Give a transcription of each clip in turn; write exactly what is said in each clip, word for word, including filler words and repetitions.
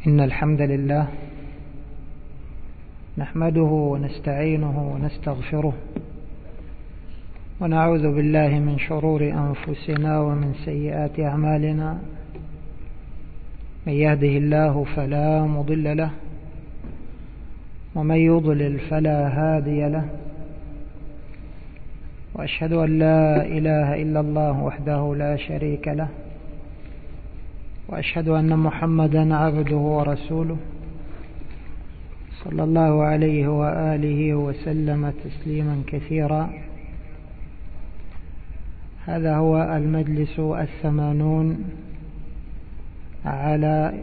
إن الحمد لله نحمده ونستعينه ونستغفره ونعوذ بالله من شرور أنفسنا ومن سيئات أعمالنا. من يهده الله فلا مضل له ومن يضلل فلا هادي له، وأشهد أن لا إله إلا الله وحده لا شريك له، وأشهد أن محمدا عبده ورسوله صلى الله عليه وآله وسلم تسليما كثيرا. هذا هو المجلس الثمانون على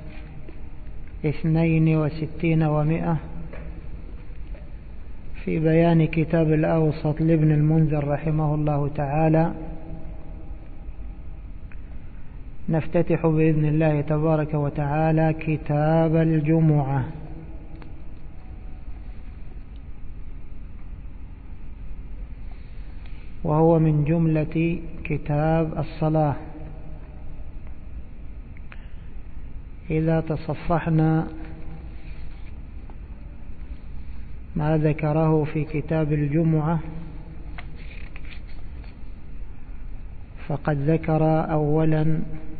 اثنين وستين ومئة في بيان كتاب الأوسط لابن المنذر رحمه الله تعالى. نفتتح بإذن الله تبارك وتعالى كتاب الجمعة، وهو من جملة كتاب الصلاة. إذا تصفحنا ما ذكره في كتاب الجمعة فقد ذكر أولا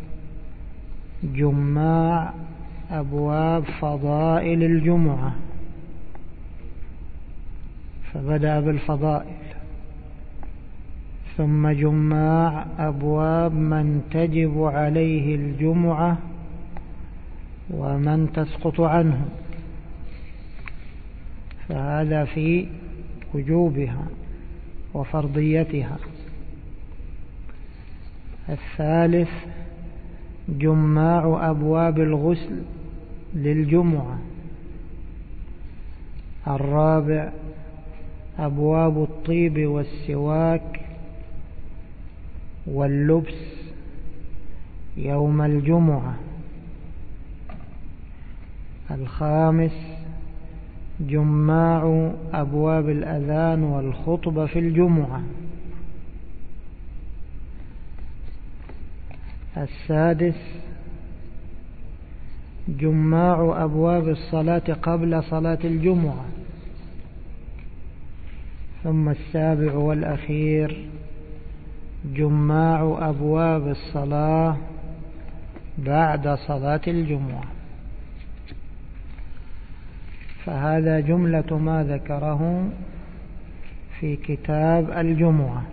جماع أبواب فضائل الجمعة، فبدأ بالفضائل، ثم جماع أبواب من تجب عليه الجمعة ومن تسقط عنه، فهذا في وجوبها وفرضيتها. الثالث جماع أبواب الغسل للجمعة. الرابع أبواب الطيب والسواك واللبس يوم الجمعة. الخامس جماع أبواب الأذان والخطبة في الجمعة. السادس جماع أبواب الصلاة قبل صلاة الجمعة. ثم السابع والأخير جماع أبواب الصلاة بعد صلاة الجمعة. فهذا جملة ما ذكره في كتاب الجمعة.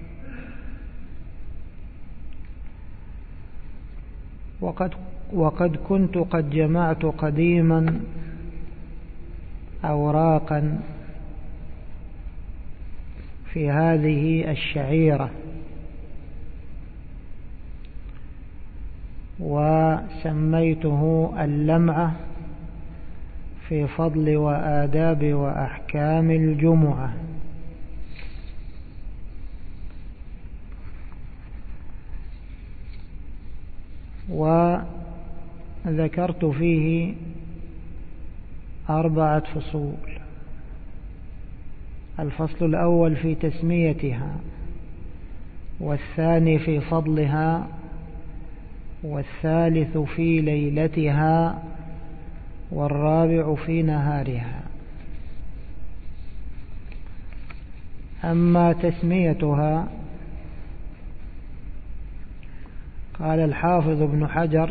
وقد, وقد كنت قد جمعت قديما أوراقا في هذه الشعيرة، وسميته اللمعة في فضل وآداب وأحكام الجمعة. وذكرت فيه أربعة فصول. الفصل الأول في تسميتها، والثاني في فضلها، والثالث في ليلتها، والرابع في نهارها. أما تسميتها قال الحافظ ابن حجر: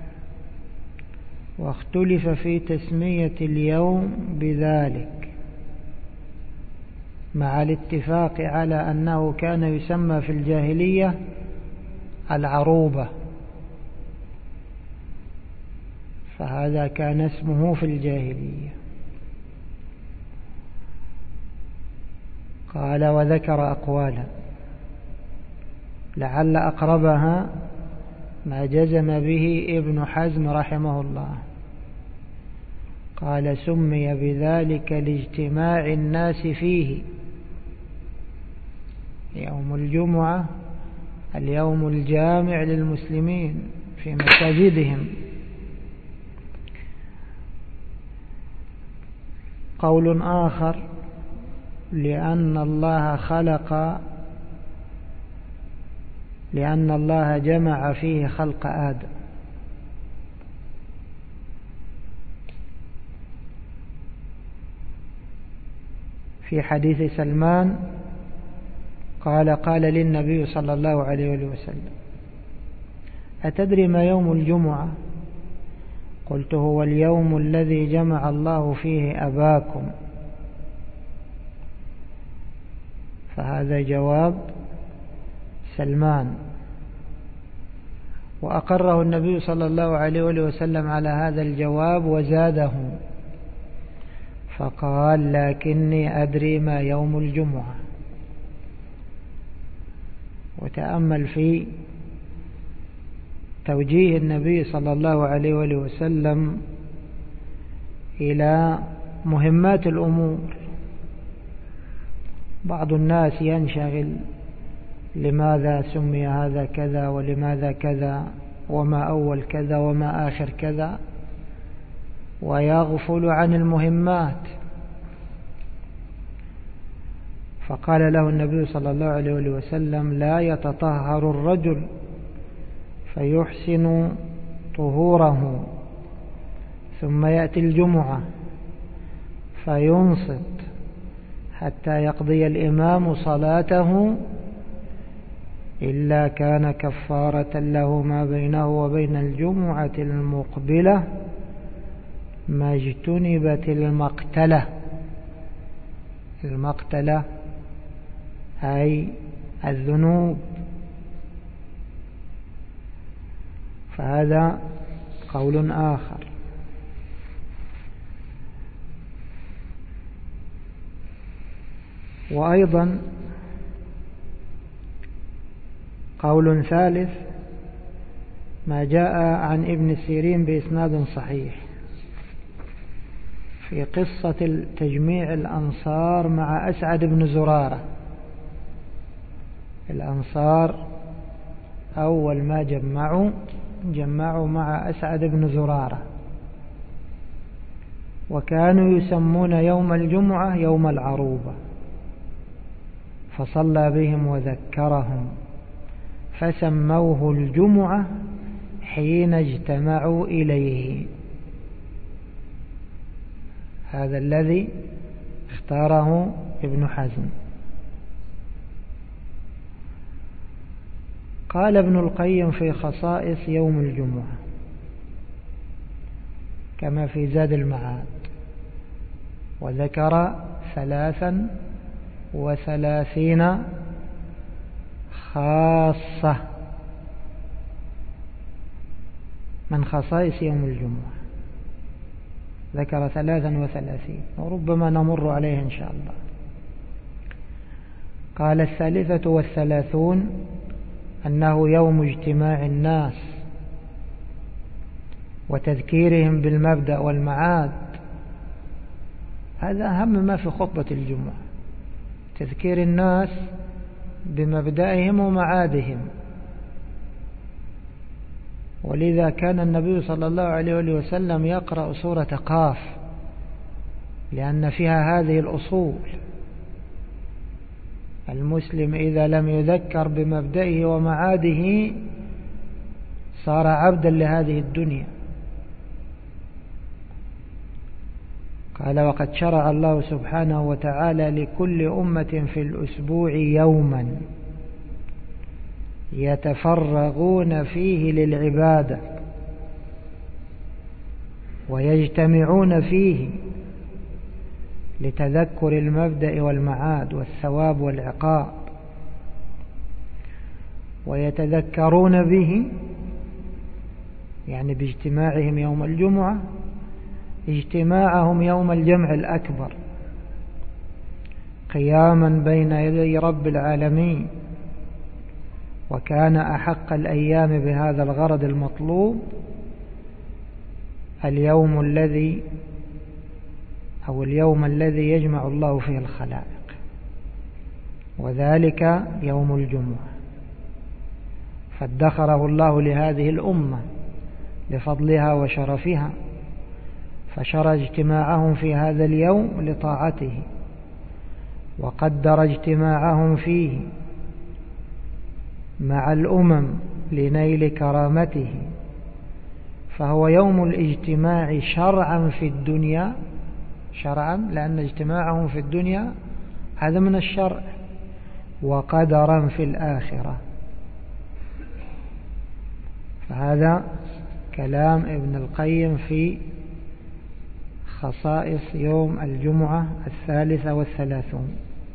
واختلف في تسمية اليوم بذلك، مع الاتفاق على أنه كان يسمى في الجاهلية العروبة، فهذا كان اسمه في الجاهلية. قال: وذكر أقوالا لعل أقربها ما جزم به ابن حزم رحمه الله. قال: سمي بذلك لاجتماع الناس فيه. يوم الجمعة اليوم الجامع للمسلمين في مساجدهم. قول آخر: لأن الله خلق لأن الله جمع فيه خلق آدم، في حديث سلمان قال قال للنبي صلى الله عليه وسلم: أتدري ما يوم الجمعة؟ قلت: هو اليوم الذي جمع الله فيه أباكم. فهذا جواب سلمان، وأقره النبي صلى الله عليه وسلم على هذا الجواب وزاده فقال: لكني أدري ما يوم الجمعة. وتأمل في توجيه النبي صلى الله عليه وسلم إلى مهمات الأمور. بعض الناس ينشغل: لماذا سمي هذا كذا، ولماذا كذا، وما أول كذا، وما آخر كذا، ويغفل عن المهمات. فقال له النبي صلى الله عليه وسلم: لا يتطهر الرجل فيحسن طهوره ثم يأتي الجمعة فينصت حتى يقضي الإمام صلاته إلا كان كفارة له ما بينه وبين الجمعة المقبلة ما اجتنبت المقتلة. المقتلة أي الذنوب. فهذا قول آخر. وأيضا قول ثالث ما جاء عن ابن سيرين بإسناد صحيح في قصة تجميع الأنصار مع أسعد بن زرارة. الأنصار أول ما جمعوا جمعوا مع أسعد بن زرارة، وكانوا يسمون يوم الجمعة يوم العروبة، فصلى بهم وذكرهم فسموه الجمعة حين اجتمعوا إليه. هذا الذي اختاره ابن حزم. قال ابن القيم في خصائص يوم الجمعة كما في زاد المعاد، وذكر ثلاثا وثلاثين خاصة من خصائص يوم الجمعة. ذكر ثلاثا وثلاثين وربما نمر عليه إن شاء الله. قال: الثالثة والثلاثون أنه يوم اجتماع الناس وتذكيرهم بالمبدأ والمعاد. هذا أهم ما في خطبة الجمعة، تذكير الناس بمبدأهم ومعادهم. ولذا كان النبي صلى الله عليه وسلم يقرأ سورة قاف لأن فيها هذه الأصول. المسلم إذا لم يذكر بمبدئه ومعاده صار عبدا لهذه الدنيا. قال: وقد شرع الله سبحانه وتعالى لكل أمة في الأسبوع يوما يتفرغون فيه للعبادة ويجتمعون فيه لتذكر المبدأ والمعاد والثواب والعقاب، ويتذكرون به يعني باجتماعهم يوم الجمعة اجتماعهم يوم الجمع الأكبر قياما بين يدي رب العالمين. وكان أحق الأيام بهذا الغرض المطلوب اليوم الذي أو اليوم الذي يجمع الله فيه الخلائق، وذلك يوم الجمعة. فادخره الله لهذه الأمة لفضلها وشرفها، فشرع اجتماعهم في هذا اليوم لطاعته، وقدر اجتماعهم فيه مع الأمم لنيل كرامته. فهو يوم الاجتماع شرعا في الدنيا، شرعا لأن اجتماعهم في الدنيا هذا من الشرع، وقدرا في الآخرة. فهذا كلام ابن القيم في خصائص يوم الجمعة الثالثة والثلاثون.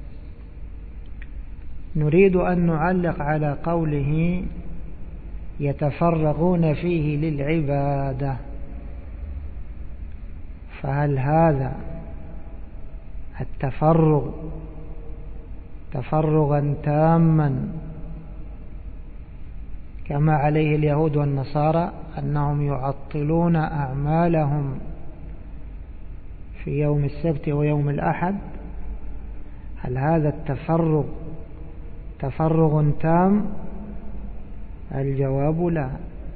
نريد أن نعلق على قوله يتفرغون فيه للعبادة. فهل هذا التفرغ تفرغا تاما كما عليه اليهود والنصارى أنهم يعطلون أعمالهم في يوم السبت ويوم الأحد؟ هل هذا التفرغ تفرغ تام؟ الجواب لا.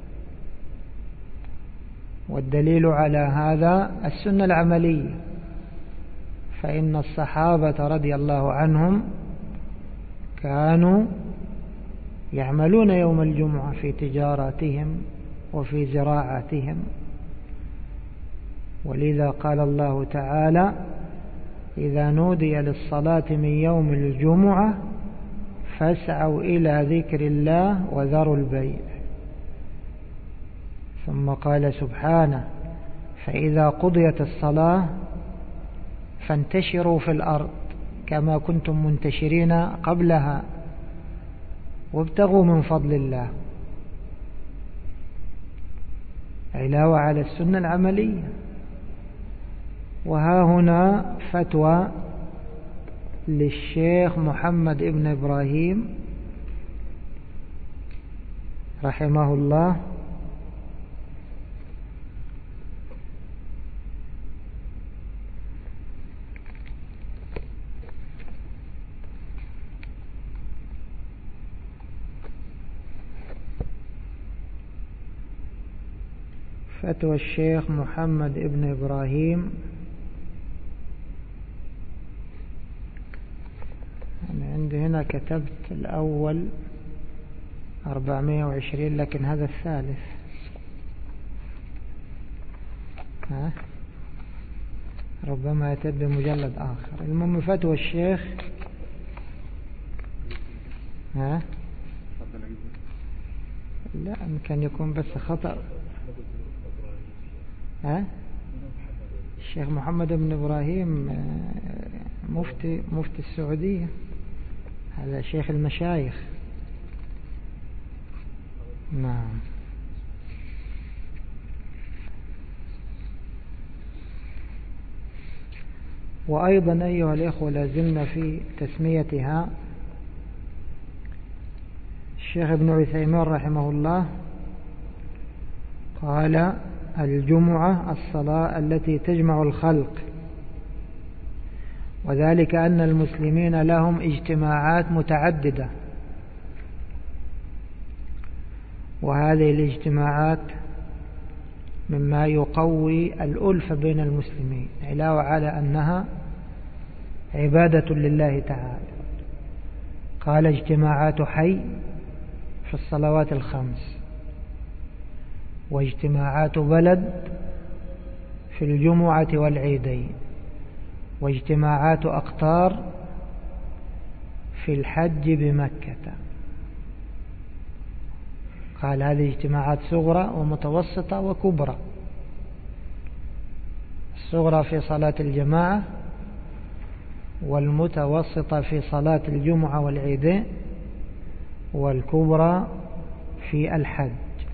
والدليل على هذا السنة العملية، فإن الصحابة رضي الله عنهم كانوا يعملون يوم الجمعة في تجاراتهم وفي زراعتهم، ولذا قال الله تعالى إذا نودي للصلاة من يوم الجمعة فاسعوا إلى ذكر الله وذروا البيع. ثم قال سبحانه فإذا قضيت الصلاة فانتشروا في الأرض كما كنتم منتشرين قبلها وابتغوا من فضل الله. علاوة على السنة العملية. وها هنا فتوى للشيخ محمد ابن إبراهيم رحمه الله فتوى الشيخ محمد ابن إبراهيم. أنا عندي هنا كتبت الأول أربعمائة وعشرين لكن هذا الثالث. ها؟ ربما يتد بمجلد آخر. المهم فتوى الشيخ ها؟ لا يمكن يكون بس خطأ. ها؟ الشيخ محمد بن إبراهيم مفتي مفتي السعودية، هذا شيخ المشايخ. نعم. وأيضا أيها الإخوة لازلنا في تسميتها. الشيخ ابن عثيمين رحمه الله قال الجمعة الصلاة التي تجمع الخلق، وذلك أن المسلمين لهم اجتماعات متعددة، وهذه الاجتماعات مما يقوي الألفة بين المسلمين، علاوة على أنها عبادة لله تعالى. قال اجتماعات حي في الصلوات الخمس، واجتماعات بلد في الجمعة والعيدين، واجتماعات أقطار في الحج بمكة. قال هذه اجتماعات صغرى ومتوسطة وكبرى. الصغرى في صلاة الجماعة، والمتوسطة في صلاة الجمعة والعيدين، والكبرى في الحج.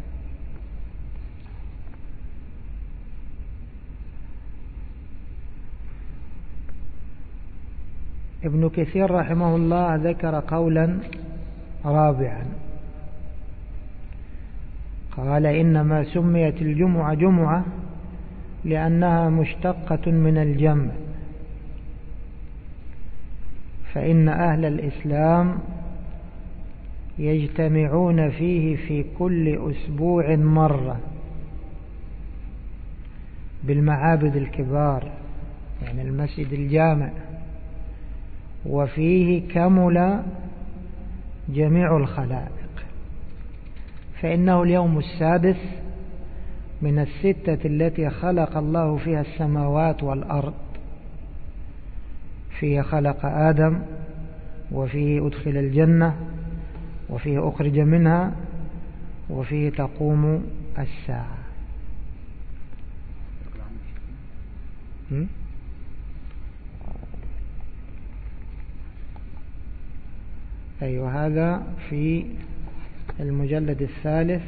ابن كثير رحمه الله ذكر قولا رابعا، قال إنما سميت الجمعة جمعة لأنها مشتقة من الجمع، فإن أهل الإسلام يجتمعون فيه في كل أسبوع مرة بالمعابد الكبار، يعني المسجد الجامع، وفيه كمل جميع الخلائق، فإنه اليوم السادس من الستة التي خلق الله فيها السماوات والأرض، فيه خلق آدم، وفيه أدخل الجنة، وفيه أخرج منها، وفيه تقوم الساعة. أيوة، هذا في المجلد الثالث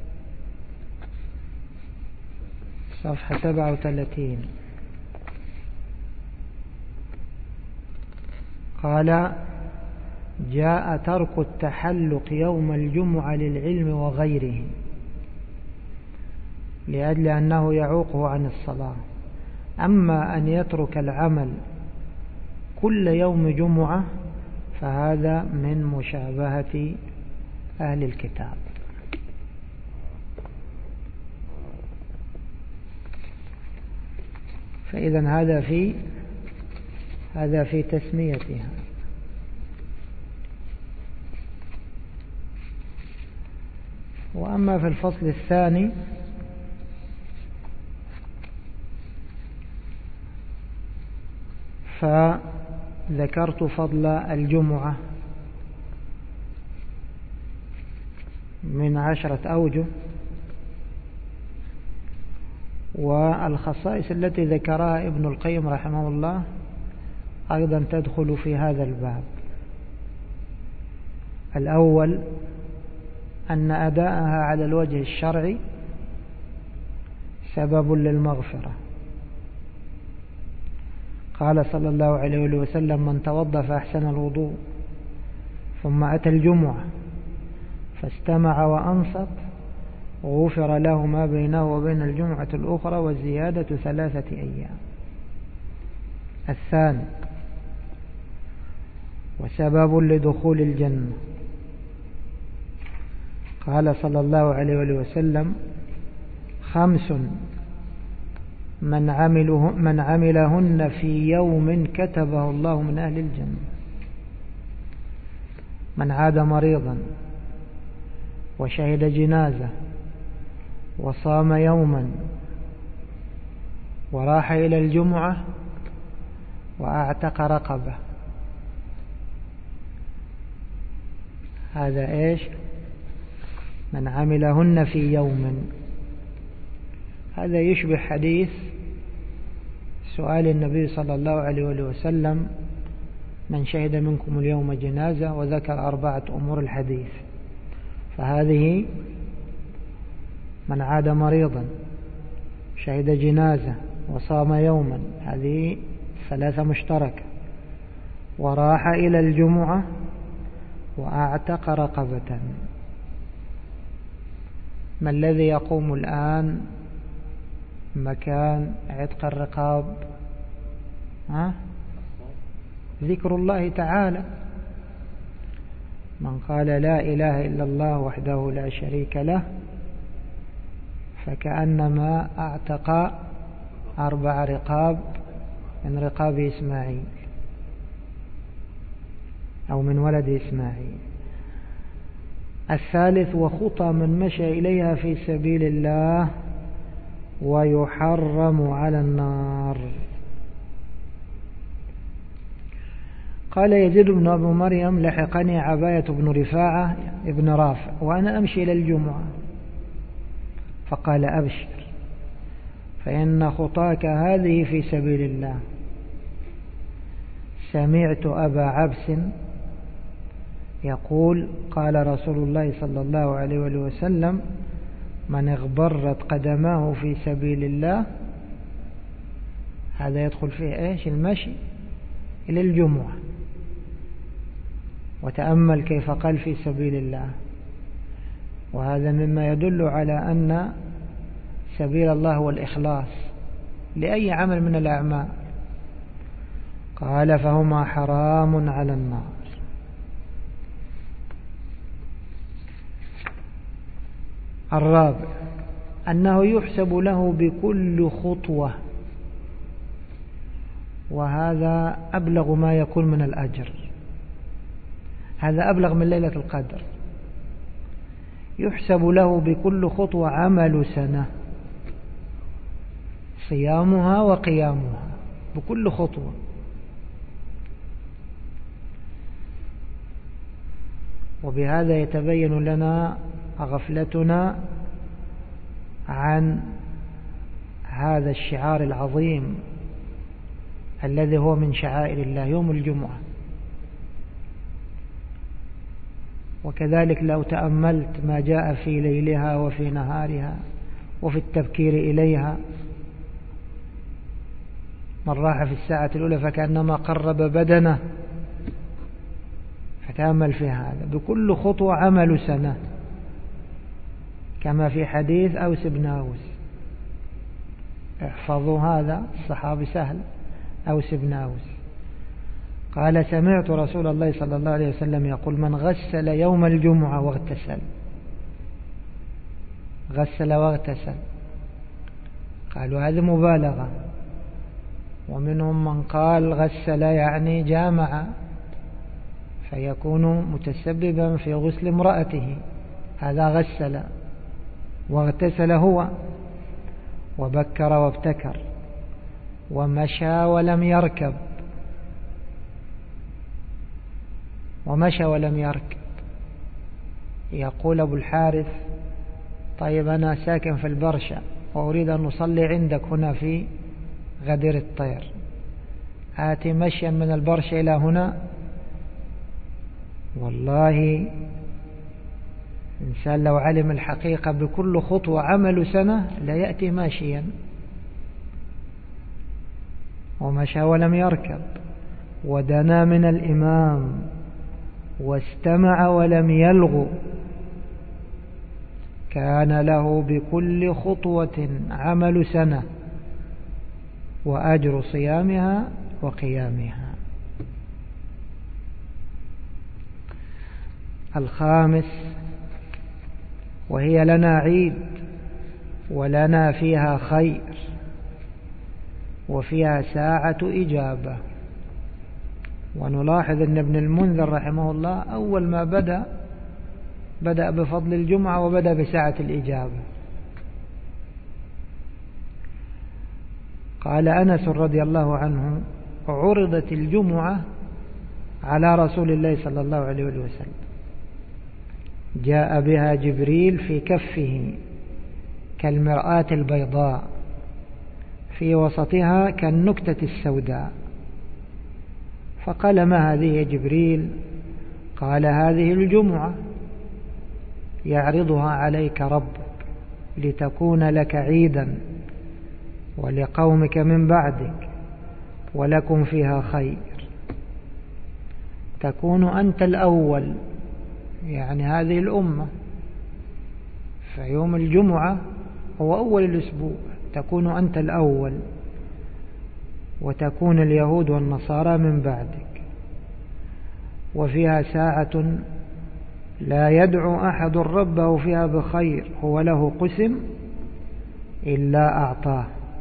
صفحة سبعة وثلاثين. قال: جاء ترك التحلق يوم الجمعة للعلم وغيره لأجل أنه يعوقه عن الصلاة. أما أن يترك العمل كل يوم جمعة فهذا من مشابهة أهل الكتاب. فإذا هذا في هذا في تسميتها. وأما في الفصل الثاني فذكرت فضل الجمعة من عشرة أوجه، والخصائص التي ذكرها ابن القيم رحمه الله أيضا تدخل في هذا الباب. الأول أن أداءها على الوجه الشرعي سبب للمغفرة. قال صلى الله عليه وسلم: من توضأ فأحسن الوضوء ثم أتى الجمعة فاستمع وأنصت غفر له ما بينه وبين الجمعة الأخرى والزيادة ثلاثة أيام. الثاني وسبب لدخول الجنة. قال صلى الله عليه وسلم: خمس من عمله من عملهن في يوم كتبه الله من أهل الجنة: من عاد مريضا وشهد جنازة وصام يوما وراح إلى الجمعة وأعتق رقبة. هذا إيش؟ من عملهن في يوم. هذا يشبه حديث سؤال النبي صلى الله عليه وسلم: من شهد منكم اليوم جنازة، وذكر أربعة أمور الحديث. فهذه من عاد مريضا شهد جنازة وصام يوما، هذه ثلاثة مشتركة، وراح إلى الجمعة وأعتق رقبة. ما الذي يقوم الآن مكان عتق الرقاب؟ ها؟ ذكر الله تعالى. من قال لا إله إلا الله وحده لا شريك له فكأنما أعتق أربع رقاب من رقاب إسماعيل أو من ولد إسماعيل. الثالث وخطى من مشى إليها في سبيل الله ويحرم على النار. قال يزيد بن أبي مريم: لحقني عباية بن رفاعة ابن رافع وأنا أمشي إلى الجمعة، فقال: أبشر فإن خطاك هذه في سبيل الله. سمعت أبا عبس يقول: قال رسول الله صلى الله عليه وسلم: من اغبرت قدماه في سبيل الله، هذا يدخل فيه ايش؟ المشي إلى الجمعة. وتأمل كيف قال في سبيل الله، وهذا مما يدل على أن سبيل الله هو الإخلاص لأي عمل من الأعمال. قال: فهما حرام على النار. الرابع أنه يحسب له بكل خطوة، وهذا أبلغ ما يكون من الأجر، هذا أبلغ من ليلة القدر. يحسب له بكل خطوة عمل سنة، صيامها وقيامها بكل خطوة. وبهذا يتبين لنا غفلتنا عن هذا الشعار العظيم الذي هو من شعائر الله يوم الجمعة. وكذلك لو تأملت ما جاء في ليلها وفي نهارها وفي التبكير إليها، من راح في الساعة الأولى فكأنما قرب بدنه، فتأمل في هذا. بكل خطوة عمل سنة، كما في حديث أوس بن أوس، احفظوا هذا الصحابي سهل، أوس بن أوس قال سمعت رسول الله صلى الله عليه وسلم يقول من غسل يوم الجمعة واغتسل، غسل واغتسل، قالوا هذه مبالغة، ومنهم من قال غسل يعني جامع فيكون متسببا في غسل امرأته، هذا غسل، واغتسل هو، وبكر وابتكر، ومشى ولم يركب، ومشى ولم يركب. يقول أبو الحارث طيب أنا ساكن في البرشا وأريد أن أصلي عندك هنا في غدير الطير، آتي مشيا من البرشا إلى هنا؟ والله إنسان لو علم الحقيقة بكل خطوة عمل سنة لا يأتي ماشيا. ومشى ولم يركب، ودنا من الإمام، واستمع ولم يلغو، كان له بكل خطوة عمل سنة وأجر صيامها وقيامها. الخامس، وهي لنا عيد ولنا فيها خير وفيها ساعة إجابة. ونلاحظ أن ابن المنذر رحمه الله أول ما بدأ بدأ بفضل الجمعة وبدأ بساعة الإجابة. قال أنس رضي الله عنه عرضت الجمعة على رسول الله صلى الله عليه وسلم، جاء بها جبريل في كفه كالمرآة البيضاء، في وسطها كالنكتة السوداء، فقال ما هذه يا جبريل؟ قال هذه الجمعة يعرضها عليك ربك لتكون لك عيدا ولقومك من بعدك ولكم فيها خير، تكون أنت الأول، يعني هذه الأمة، فيوم الجمعة هو أول الأسبوع، تكون أنت الأول وتكون اليهود والنصارى من بعدك، وفيها ساعة لا يدعو أحد ربه فيها بخير هو له قسم إلا أعطاه،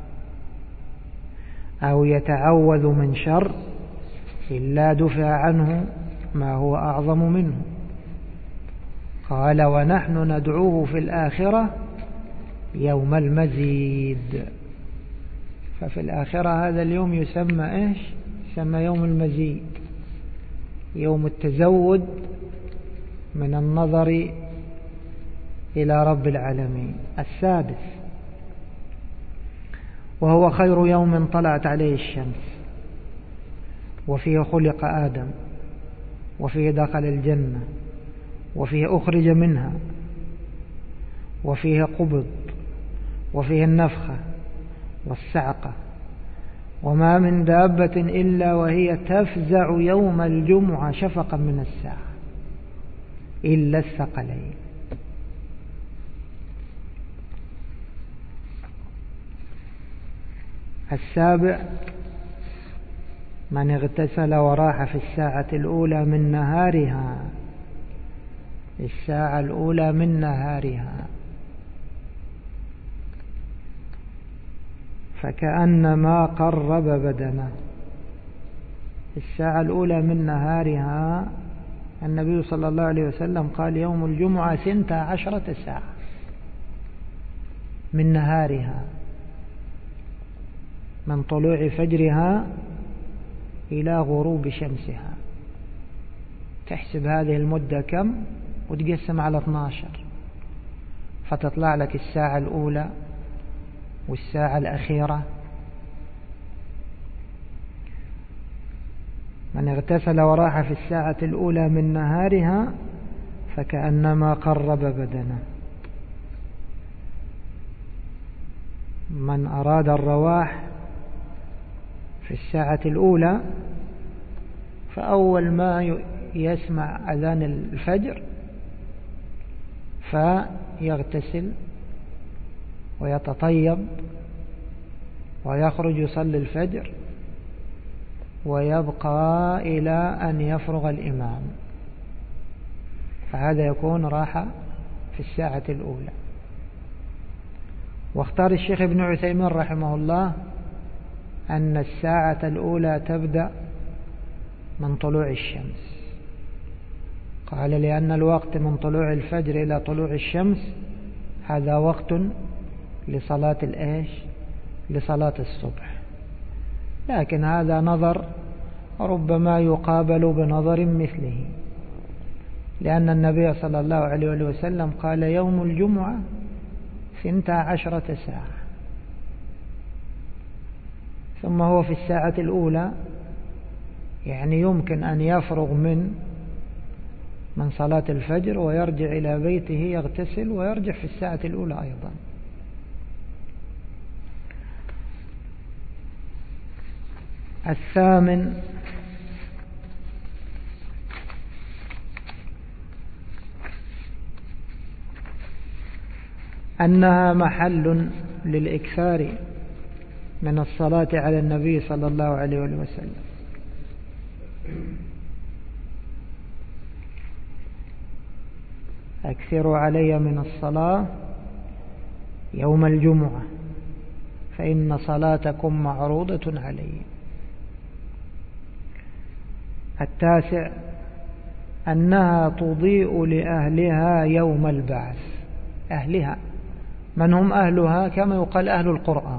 أو يتعوذ من شر إلا دفع عنه ما هو أعظم منه. قال ونحن ندعوه في الآخرة يوم المزيد. ففي الآخرة هذا اليوم يسمى إيش؟ يسمى يوم المزيد، يوم التزود من النظر إلى رب العالمين. السادس، وهو خير يوم طلعت عليه الشمس، وفيه خلق آدم، وفيه دخل الجنة، وفيه أخرج منها، وفيه قبض، وفيه النفخة والصعقة، وما من دابة إلا وهي تفزع يوم الجمعة شفقا من الساعة إلا الثقلين. السابع، من اغتسل وراح في الساعة الأولى من نهارها، الساعة الأولى من نهارها، فكأنما قرب بدنه. الساعة الأولى من نهارها النبي صلى الله عليه وسلم قال يوم الجمعة ثنتا عشرة ساعة من نهارها، من طلوع فجرها إلى غروب شمسها. تحسب هذه المدة كم وتقسم على اثني عشر، فتطلع لك الساعة الأولى والساعة الأخيرة. من اغتسل وراح في الساعة الأولى من نهارها فكأنما قرب بدنه. من أراد الرواح في الساعة الأولى فأول ما يسمع أذان الفجر فيغتسل ويتطيب ويخرج يصلي الفجر ويبقى إلى أن يفرغ الإمام، فهذا يكون راحة في الساعة الأولى. واختار الشيخ ابن عثيمين رحمه الله أن الساعة الأولى تبدأ من طلوع الشمس، قال لأن الوقت من طلوع الفجر إلى طلوع الشمس هذا وقت لصلاة الإيش لصلاة الصبح. لكن هذا نظر ربما يقابل بنظر مثله، لأن النبي صلى الله عليه وسلم قال يوم الجمعة ثنتا عشرة ساعة، ثم هو في الساعة الأولى، يعني يمكن أن يفرغ من من صلاة الفجر ويرجع إلى بيته يغتسل ويرجع في الساعة الأولى أيضا. الثامن أنها محل للإكثار من الصلاة على النبي صلى الله عليه وسلم. أكثروا علي من الصلاة يوم الجمعة فإن صلاتكم معروضة علي. التاسع أنها تضيء لأهلها يوم البعث. أهلها من هم أهلها؟ كما يقال أهل القرآن.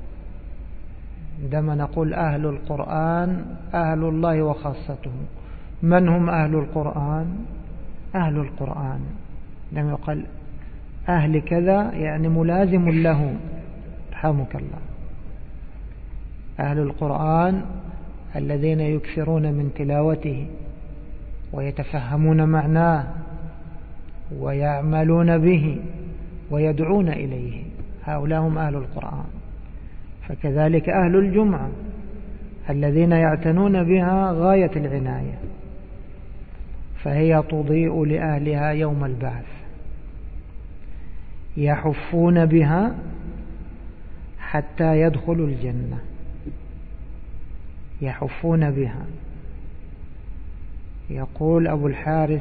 عندما نقول أهل القرآن أهل الله وخاصته. من هم أهل القرآن؟ أهل القرآن لم يقل أهل كذا يعني ملازم له، رحمك الله. أهل القرآن الذين يكثرون من تلاوته ويتفهمون معناه ويعملون به ويدعون إليه، هؤلاء هم أهل القرآن. فكذلك أهل الجمعة الذين يعتنون بها غاية العناية، فهي تضيء لأهلها يوم البعث، يحفون بها حتى يدخلوا الجنة. يحفون بها. يقول أبو الحارث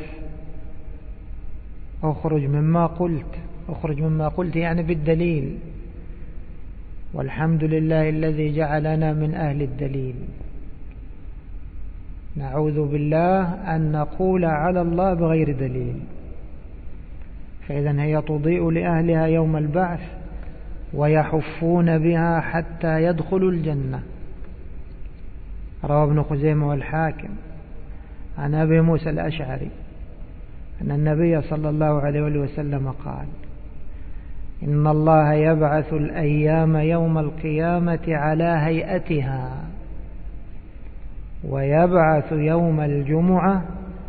أخرج مما قلت، أخرج مما قلت يعني بالدليل، والحمد لله الذي جعلنا من أهل الدليل. نعوذ بالله أن نقول على الله بغير دليل. فإذن هي تضيء لأهلها يوم البعث ويحفون بها حتى يدخلوا الجنة. روى ابن خزيمة والحاكم عن أبي موسى الأشعري أن النبي صلى الله عليه وسلم قال إن الله يبعث الأيام يوم القيامة على هيئتها ويبعث يوم الجمعة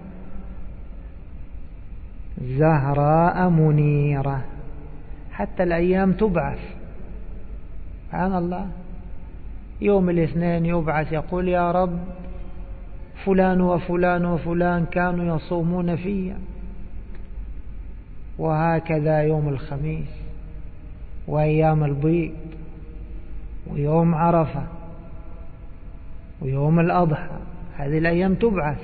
زهراء منيرة. حتى الأيام تبعث، سبحان الله. يوم الاثنين يبعث يقول يا رب فلان وفلان وفلان كانوا يصومون فيا، وهكذا يوم الخميس وأيام البيض ويوم عرفة ويوم الأضحى، هذه الأيام تبعث.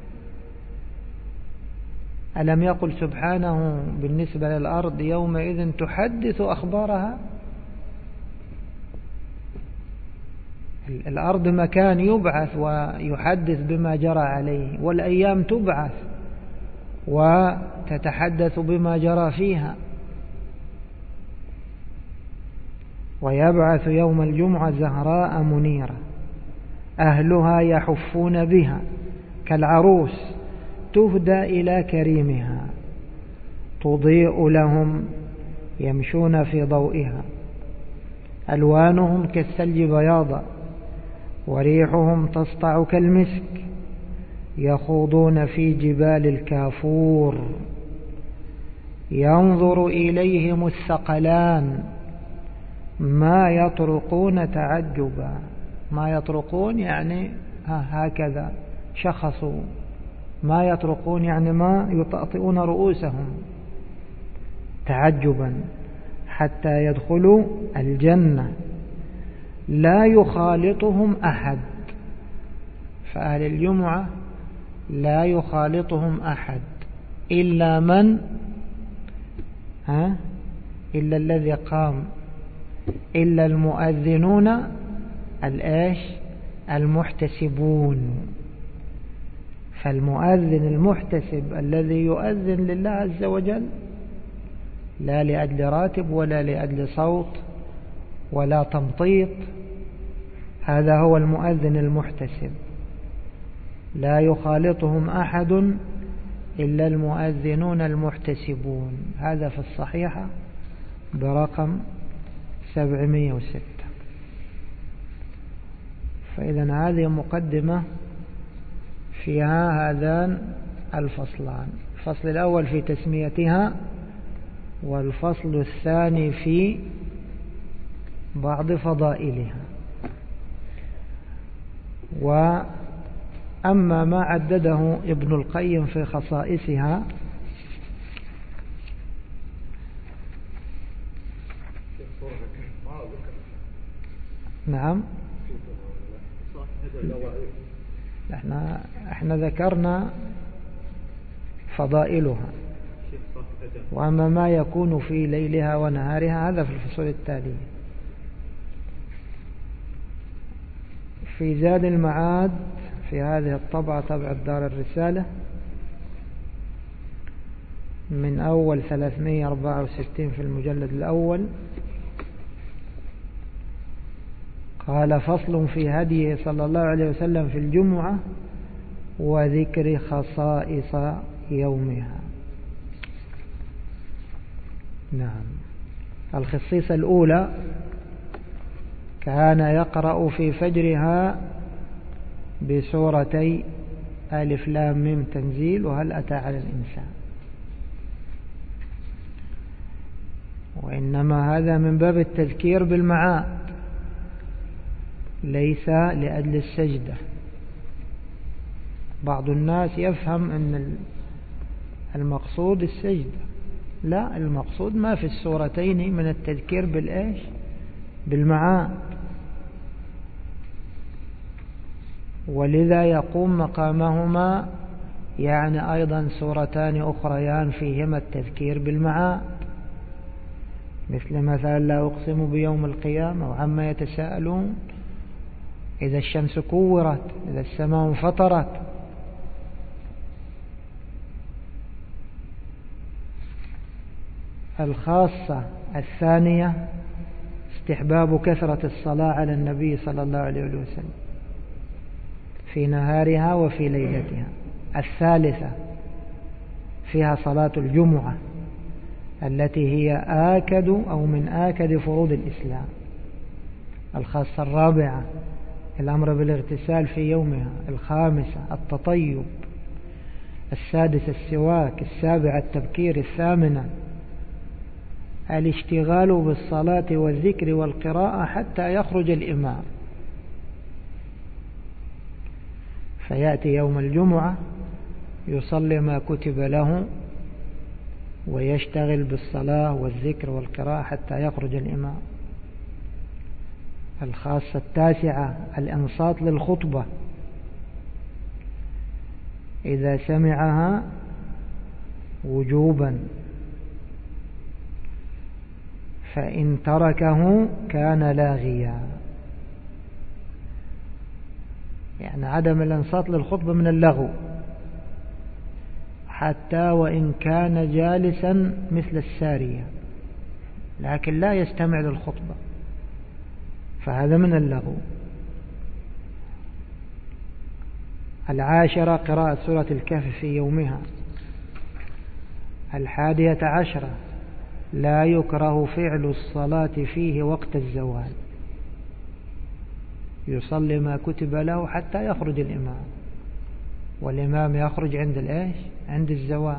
ألم يقل سبحانه بالنسبة للأرض يومئذ تحدث أخبارها؟ الأرض مكان يبعث ويحدث بما جرى عليه، والأيام تبعث وتتحدث بما جرى فيها. ويبعث يوم الجمعة زهراء منيرة أهلها يحفون بها كالعروس تهدى إلى كريمها تضيء لهم يمشون في ضوئها، ألوانهم كالثلج بياضا وريحهم تسطع كالمسك، يخوضون في جبال الكافور، ينظر إليهم الثقلان ما يطرقون تعجبا. ما يطرقون يعني هكذا شخصوا، ما يطرقون يعني ما يطأطئون رؤوسهم تعجبا حتى يدخلوا الجنة لا يخالطهم أحد. فأهل الجمعة لا يخالطهم أحد إلا من ها إلا الذي قام، إلا المؤذنون الآش المحتسبون. فالمؤذن المحتسب الذي يؤذن لله عز وجل لا لأجل راتب ولا لأجل صوت ولا تمطيط، هذا هو المؤذن المحتسب. لا يخالطهم أحد إلا المؤذنون المحتسبون. هذا في الصحيحة برقم سبعمائة وستة. فإذا هذه مقدمة فيها هذان الفصلان، الفصل الأول في تسميتها، والفصل الثاني في بعض فضائلها. وأما ما عدده ابن القيم في خصائصها نعم احنا احنا ذكرنا فضائلها، وأما ما يكون في ليلها ونهارها هذا في الفصول التالية. في زاد المعاد في هذه الطبعة طبعة دار الرسالة من أول ثلاثمائة وأربعة وستين في المجلد الأول قال: فصل في هديه صلى الله عليه وسلم في الجمعة وذكر خصائص يومها. نعم. الخصيصة الأولى: كان يقرأ في فجرها بسورتي ألف لام ميم تنزيل وهل أتى على الإنسان. وإنما هذا من باب التذكير بالمعاد، ليس لأجل السجدة. بعض الناس يفهم أن المقصود السجدة، لا، المقصود ما في السورتين من التذكير بالإيش؟ بالمعاد. ولذا يقوم مقامهما يعني أيضا سورتان أخريان فيهما التذكير بالمعاد، مثل مثلا لا أقسم بيوم القيامة وعما يتساءلون، إذا الشمس كورت، إذا السماء انفطرت. الخاصة الثانية: استحباب كثرة الصلاة على النبي صلى الله عليه وسلم في نهارها وفي ليلتها. الثالثة فيها صلاة الجمعة التي هي آكد أو من آكد فروض الإسلام. الخاصة الرابعة: الأمر بالاغتسال في يومها. الخامسة: التطيب. السادسة: السواك. السابعة: التبكير. الثامنة: الاشتغال بالصلاة والذكر والقراءة حتى يخرج الإمام، فيأتي يوم الجمعة يصلي ما كتب له ويشتغل بالصلاة والذكر والقراءة حتى يخرج الإمام. الخاصة التاسعة: الإنصات للخطبة إذا سمعها وجوبا، فإن تركه كان لاغيا. يعني عدم الإنصات للخطبة من اللغو، حتى وإن كان جالسا مثل السارية لكن لا يستمع للخطبة، فهذا من اللغو. العاشرة قراءة سورة الكهف في يومها. الحادية عشرة لا يكره فعل الصلاة فيه وقت الزوال، يصلي ما كتب له حتى يخرج الإمام، والإمام يخرج عند الإيش؟ عند الزوال.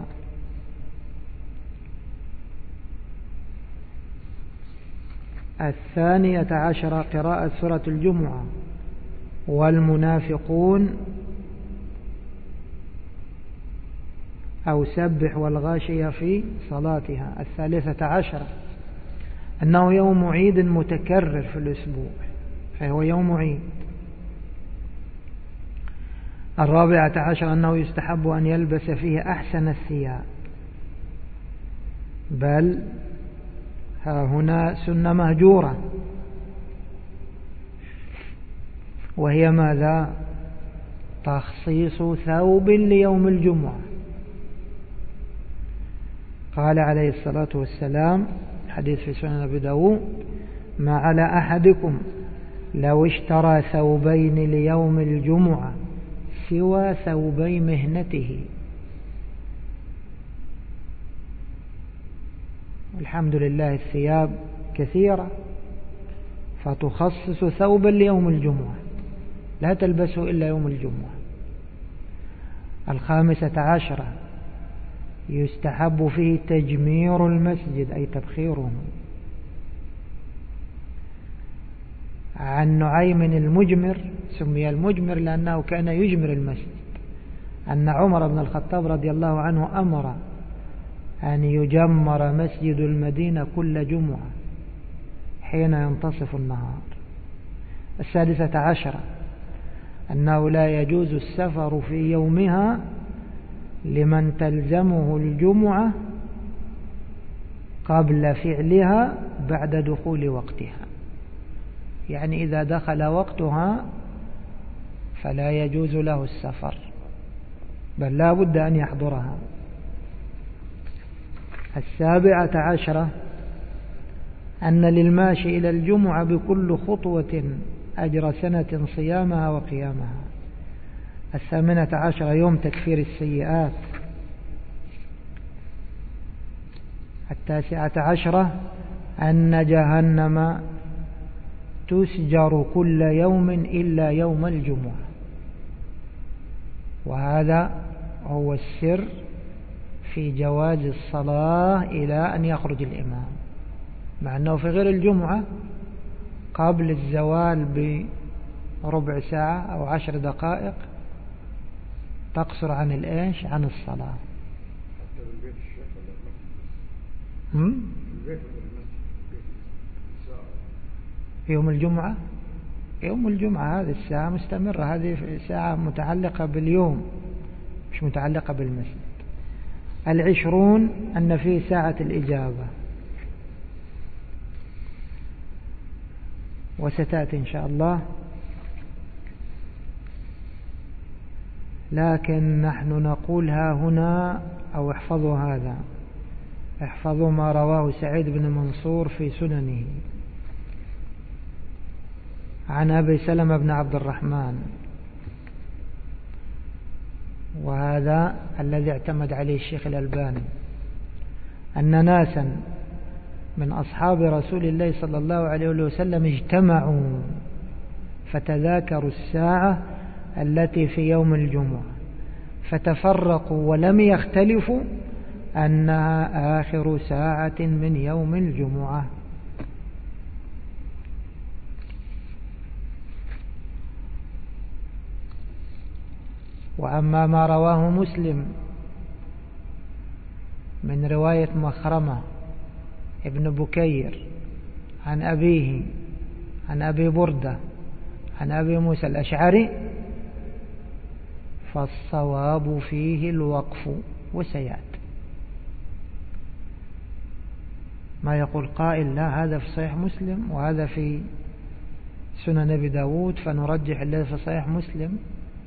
الثانية عشرة قراءة سورة الجمعة والمنافقون أو سبح والغاشية في صلاتها. الثالثة عشرة أنه يوم عيد متكرر في الأسبوع، فهو يوم عيد. الرابعة عشر أنه يستحب أن يلبس فيه أحسن الثياب، بل ها هنا سنة مهجورة، وهي ماذا؟ تخصيص ثوب ليوم الجمعة. قال عليه الصلاة والسلام حديث في سنن أبي داود: ما على أحدكم لو اشترى ثوبين ليوم الجمعة سوى ثوبي مهنته. الحمد لله الثياب كثيرة، فتخصص ثوبا ليوم الجمعة لا تلبسه إلا يوم الجمعة. الخامسة عشرة يستحب فيه تجمير المسجد أي تبخيره. عن نعيم المجمر، سمي المجمر لأنه كان يجمر المسجد، أن عمر بن الخطاب رضي الله عنه أمر أن يجمر مسجد المدينة كل جمعة حين ينتصف النهار. السادسة عشرة أنه لا يجوز السفر في يومها لمن تلزمه الجمعة قبل فعلها بعد دخول وقتها، يعني إذا دخل وقتها فلا يجوز له السفر، بل لا بد أن يحضرها. السابعة عشرة أن للماشي إلى الجمعة بكل خطوة أجر سنة صيامها وقيامها. الثامنة عشرة يوم تكفير السيئات. التاسعة عشرة أن جهنم تسجر كل يوم إلا يوم الجمعة، وهذا هو السر في جواز الصلاة إلى أن يخرج الإمام، مع أنه في غير الجمعة قبل الزوال بربع ساعة أو عشر دقائق تقصر عن الإيش؟ عن الصلاة. يوم الجمعة يوم الجمعة هذه الساعة مستمرة، هذه ساعة متعلقة باليوم مش متعلقة بالمسجد. العشرون أن فيه ساعة الإجابة، وستأتي إن شاء الله، لكن نحن نقولها هنا أو احفظوا هذا، احفظوا ما رواه سعيد بن منصور في سننه عن أبي سلمة بن عبد الرحمن، وهذا الذي اعتمد عليه الشيخ الألباني، أن ناسا من أصحاب رسول الله صلى الله عليه وسلم اجتمعوا فتذاكروا الساعة التي في يوم الجمعة، فتفرقوا ولم يختلفوا أنها آخر ساعة من يوم الجمعة. وأما ما رواه مسلم من رواية مخرمة ابن بكير عن أبيه عن أبي بردة عن أبي موسى الأشعري فالصواب فيه الوقف، وسيأتي. ما يقول قائل لا هذا في صحيح مسلم وهذا في سنن أبي داود فنرجح الذي في صحيح مسلم.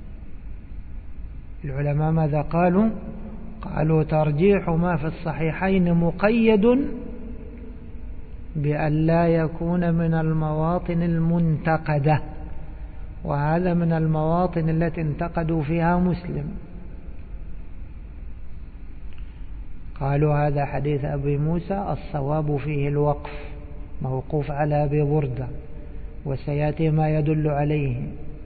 العلماء ماذا قالوا؟ قالوا ترجيح ما في الصحيحين مقيد بأن لا يكون من المواطن المنتقدة، وهذا من المواطن التي انتقدوا فيها مسلم. قالوا هذا حديث أبي موسى الصواب فيه الوقف موقوف على أبي بردة، وسيأتي ما يدل عليه.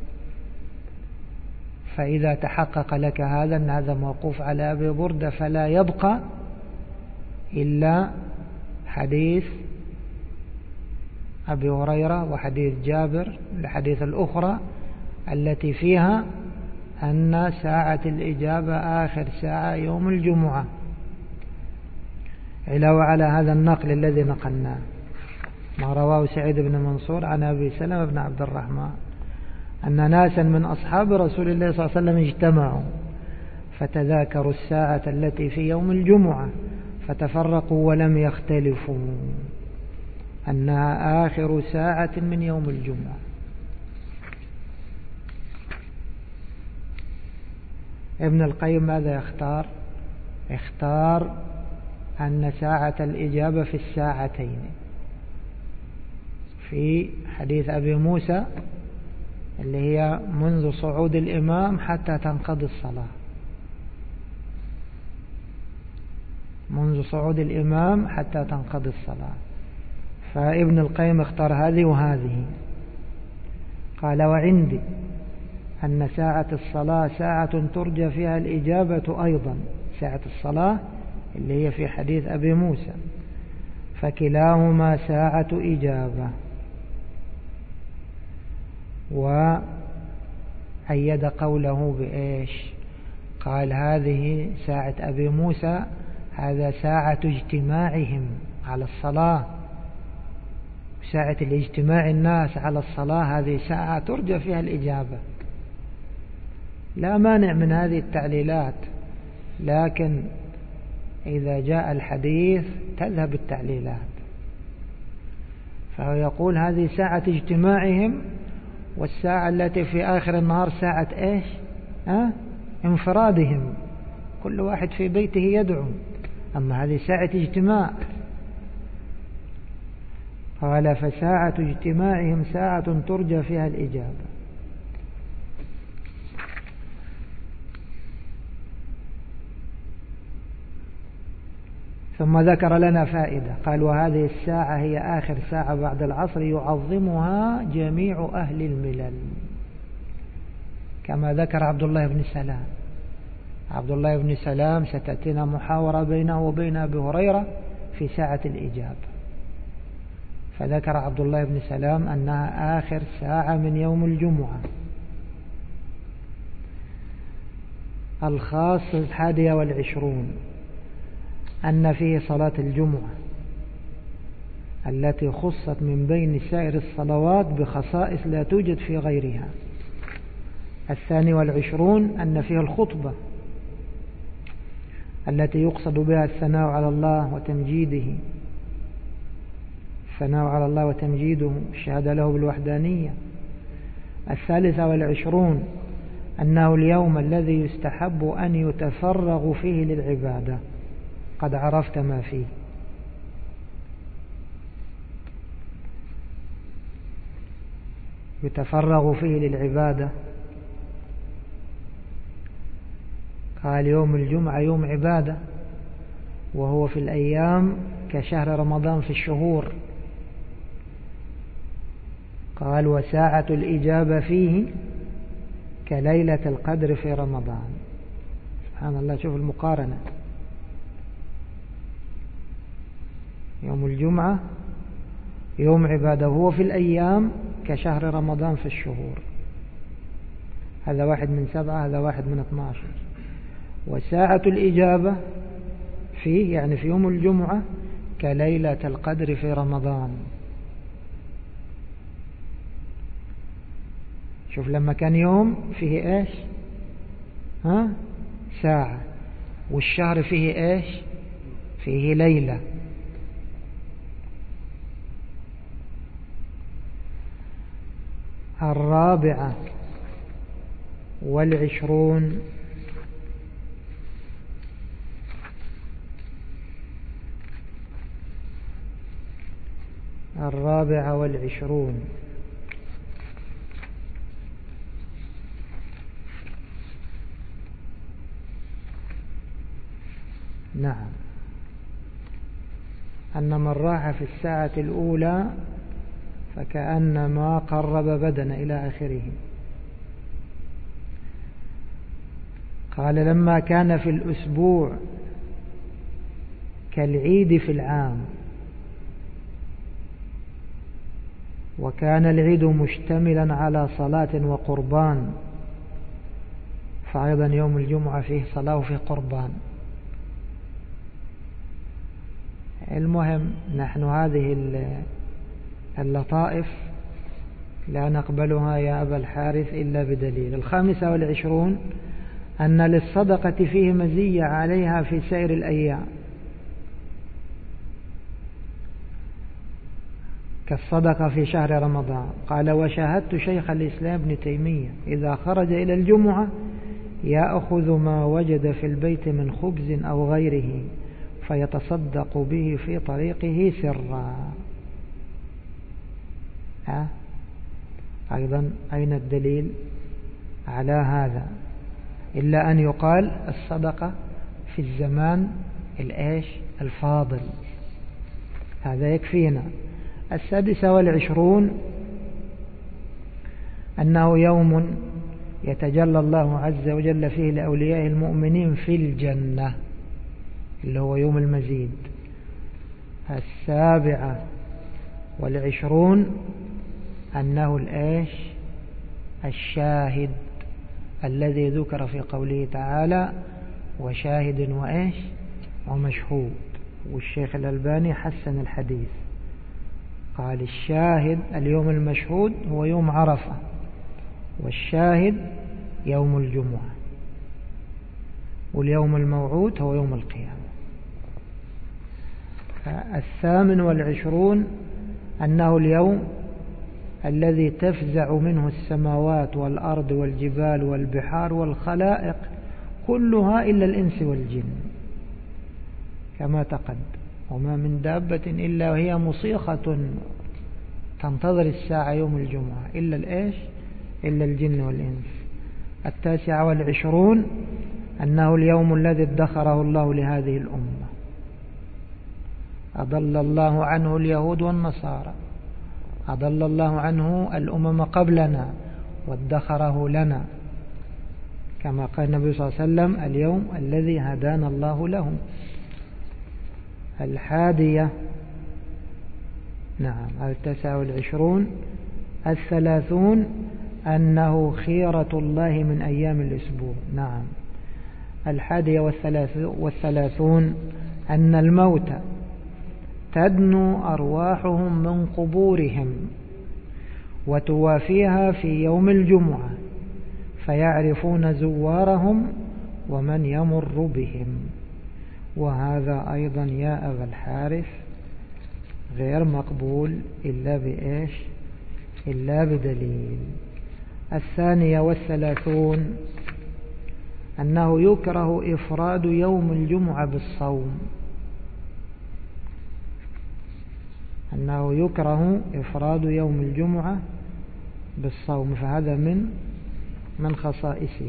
فإذا تحقق لك هذا أن هذا موقوف على أبي بردة فلا يبقى إلا حديث أبي هريرة وحديث جابر، الحديث الأخرى التي فيها أن ساعة الإجابة آخر ساعة يوم الجمعة، علاوة على هذا النقل الذي نقلناه ما رواه سعيد بن منصور عن أبي سلمة بن عبد الرحمن أن ناسا من أصحاب رسول الله صلى الله عليه وسلم اجتمعوا فتذاكروا الساعة التي في يوم الجمعة فتفرقوا ولم يختلفوا أنها آخر ساعة من يوم الجمعة. ابن القيم ماذا يختار؟ اختار أن ساعة الإجابة في الساعتين، في حديث أبي موسى اللي هي منذ صعود الإمام حتى تنقضي الصلاة، منذ صعود الإمام حتى تنقضي الصلاة. فابن القيم اختار هذه وهذه. قال وعندي أن ساعة الصلاة ساعة ترجى فيها الإجابة أيضا، ساعة الصلاة اللي هي في حديث أبي موسى، فكلاهما ساعة إجابة. وأيد قوله بإيش؟ قال هذه ساعة أبي موسى هذا ساعة اجتماعهم على الصلاة، ساعة الاجتماع الناس على الصلاة هذه ساعة ترجى فيها الإجابة. لا مانع من هذه التعليلات، لكن إذا جاء الحديث تذهب التعليلات. فهو يقول هذه ساعة اجتماعهم، والساعة التي في آخر النهار ساعة إيش؟ أه؟ انفرادهم، كل واحد في بيته يدعو، أما هذه ساعة اجتماع. قال فساعة اجتماعهم ساعة ترجى فيها الإجابة. ثم ذكر لنا فائدة، قال وهذه الساعة هي آخر ساعة بعد العصر يعظمها جميع أهل الملل، كما ذكر عبد الله بن سلام. عبد الله بن سلام ستأتينا محاورة بينه وبين أبي هريرة في ساعة الإجابة، فذكر عبد الله بن سلام أنها آخر ساعة من يوم الجمعة. الخاص الحادية والعشرون أن فيه صلاة الجمعة التي خصت من بين سائر الصلوات بخصائص لا توجد في غيرها. الثاني والعشرون أن فيه الخطبة التي يقصد بها الثناء على الله وتمجيده، الثناء على الله وتمجيده، الشهادة له بالوحدانية. الثالثة والعشرون أنه اليوم الذي يستحب أن يتفرغ فيه للعبادة، قد عرفت ما فيه. يتفرغ فيه للعبادة. قال يوم الجمعة يوم عبادة، وهو في الأيام كشهر رمضان في الشهور. قال وساعة الإجابة فيه كليلة القدر في رمضان. سبحان الله، شوف المقارنة، يوم الجمعة يوم عبادة هو في الأيام كشهر رمضان في الشهور. هذا واحد من سبعة، هذا واحد من اثناشر. وساعة الإجابة فيه يعني في يوم الجمعة كليلة القدر في رمضان. شوف لما كان يوم فيه ايش؟ ها؟ ساعة. والشهر فيه ايش؟ فيه ليلة. الرابعة والعشرون الرابعة والعشرون نعم، أن من راح في الساعة الأولى فكأنما قرب بدنا إلى آخره. قال لما كان في الأسبوع كالعيد في العام، وكان العيد مشتملا على صلاة وقربان، فأيضا يوم الجمعة فيه صلاة وفيه قربان. المهم نحن هذه اللطائف لا نقبلها يا أبا الحارث إلا بدليل. الخامسة والعشرون أن للصدقة فيه مزية عليها في سائر الأيام، كالصدقة في شهر رمضان. قال وشاهدت شيخ الإسلام ابن تيمية إذا خرج إلى الجمعة يأخذ ما وجد في البيت من خبز أو غيره فيتصدق به في طريقه سرا. ها؟ أيضا أين الدليل على هذا؟ إلا أن يقال الصدقة في الزمان الإيش الفاضل، هذا يكفينا. السادسة والعشرون أنه يوم يتجلى الله عز وجل فيه لأولياء المؤمنين في الجنة، اللي هو يوم المزيد. السابعة والعشرون أنه الإيش الشاهد الذي ذكر في قوله تعالى وشاهد وإيش ومشهود، والشيخ الألباني حسن الحديث، قال الشاهد اليوم المشهود هو يوم عرفة، والشاهد يوم الجمعة، واليوم الموعود هو يوم القيامة. الثامن والعشرون أنه اليوم الذي تفزع منه السماوات والأرض والجبال والبحار والخلائق كلها إلا الإنس والجن، كما تقدم وما من دابة إلا وهي مصيخة تنتظر الساعة يوم الجمعة إلا الإيش إلا الجن والإنس. التاسعة والعشرون أنه اليوم الذي ادخره الله لهذه الأمة، أضل الله عنه اليهود والنصارى، أضل الله عنه الأمم قبلنا وادخره لنا، كما قال النبي صلى الله عليه وسلم اليوم الذي هدانا الله له. الحادية نعم التاسعة والعشرون الثلاثون أنه خيرة الله من أيام الأسبوع. نعم. الحادية والثلاثون أن الموت تدنو أرواحهم من قبورهم وتوافيها في يوم الجمعة فيعرفون زوارهم ومن يمر بهم. وهذا أيضا يا أبا الحارث غير مقبول إلا بإيش إلا بدليل. الثانية والثلاثون أنه يكره إفراد يوم الجمعة بالصوم، أنه يكره إفراد يوم الجمعة بالصوم، فهذا من من خصائصه،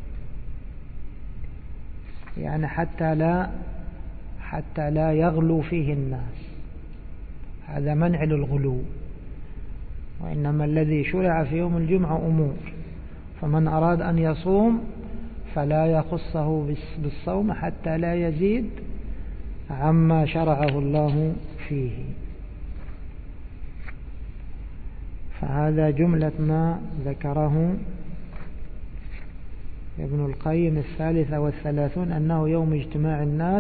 يعني حتى لا حتى لا يغلو فيه الناس، هذا منع للغلو. وإنما الذي شرع في يوم الجمعة أمور، فمن أراد أن يصوم فلا يخصه بالصوم حتى لا يزيد عما شرعه الله فيه. فهذا جملة ما ذكره ابن القيم. الثالثة والثلاثون أنه يوم اجتماع الناس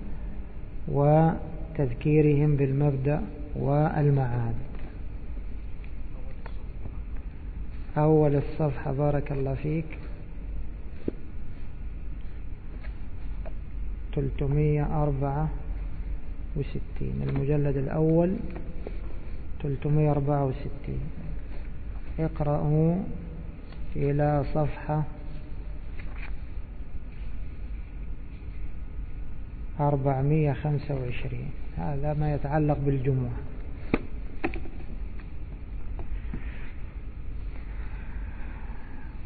وتذكيرهم بالمبدأ والمعاد. أول الصفحة بارك الله فيك ثلاثمئة وأربعة وستين، المجلد الأول ثلاثمئة وأربعة وستين. اقرأوا إلى صفحة أربعمئة وخمسة وعشرين، هذا ما يتعلق بالجمعة.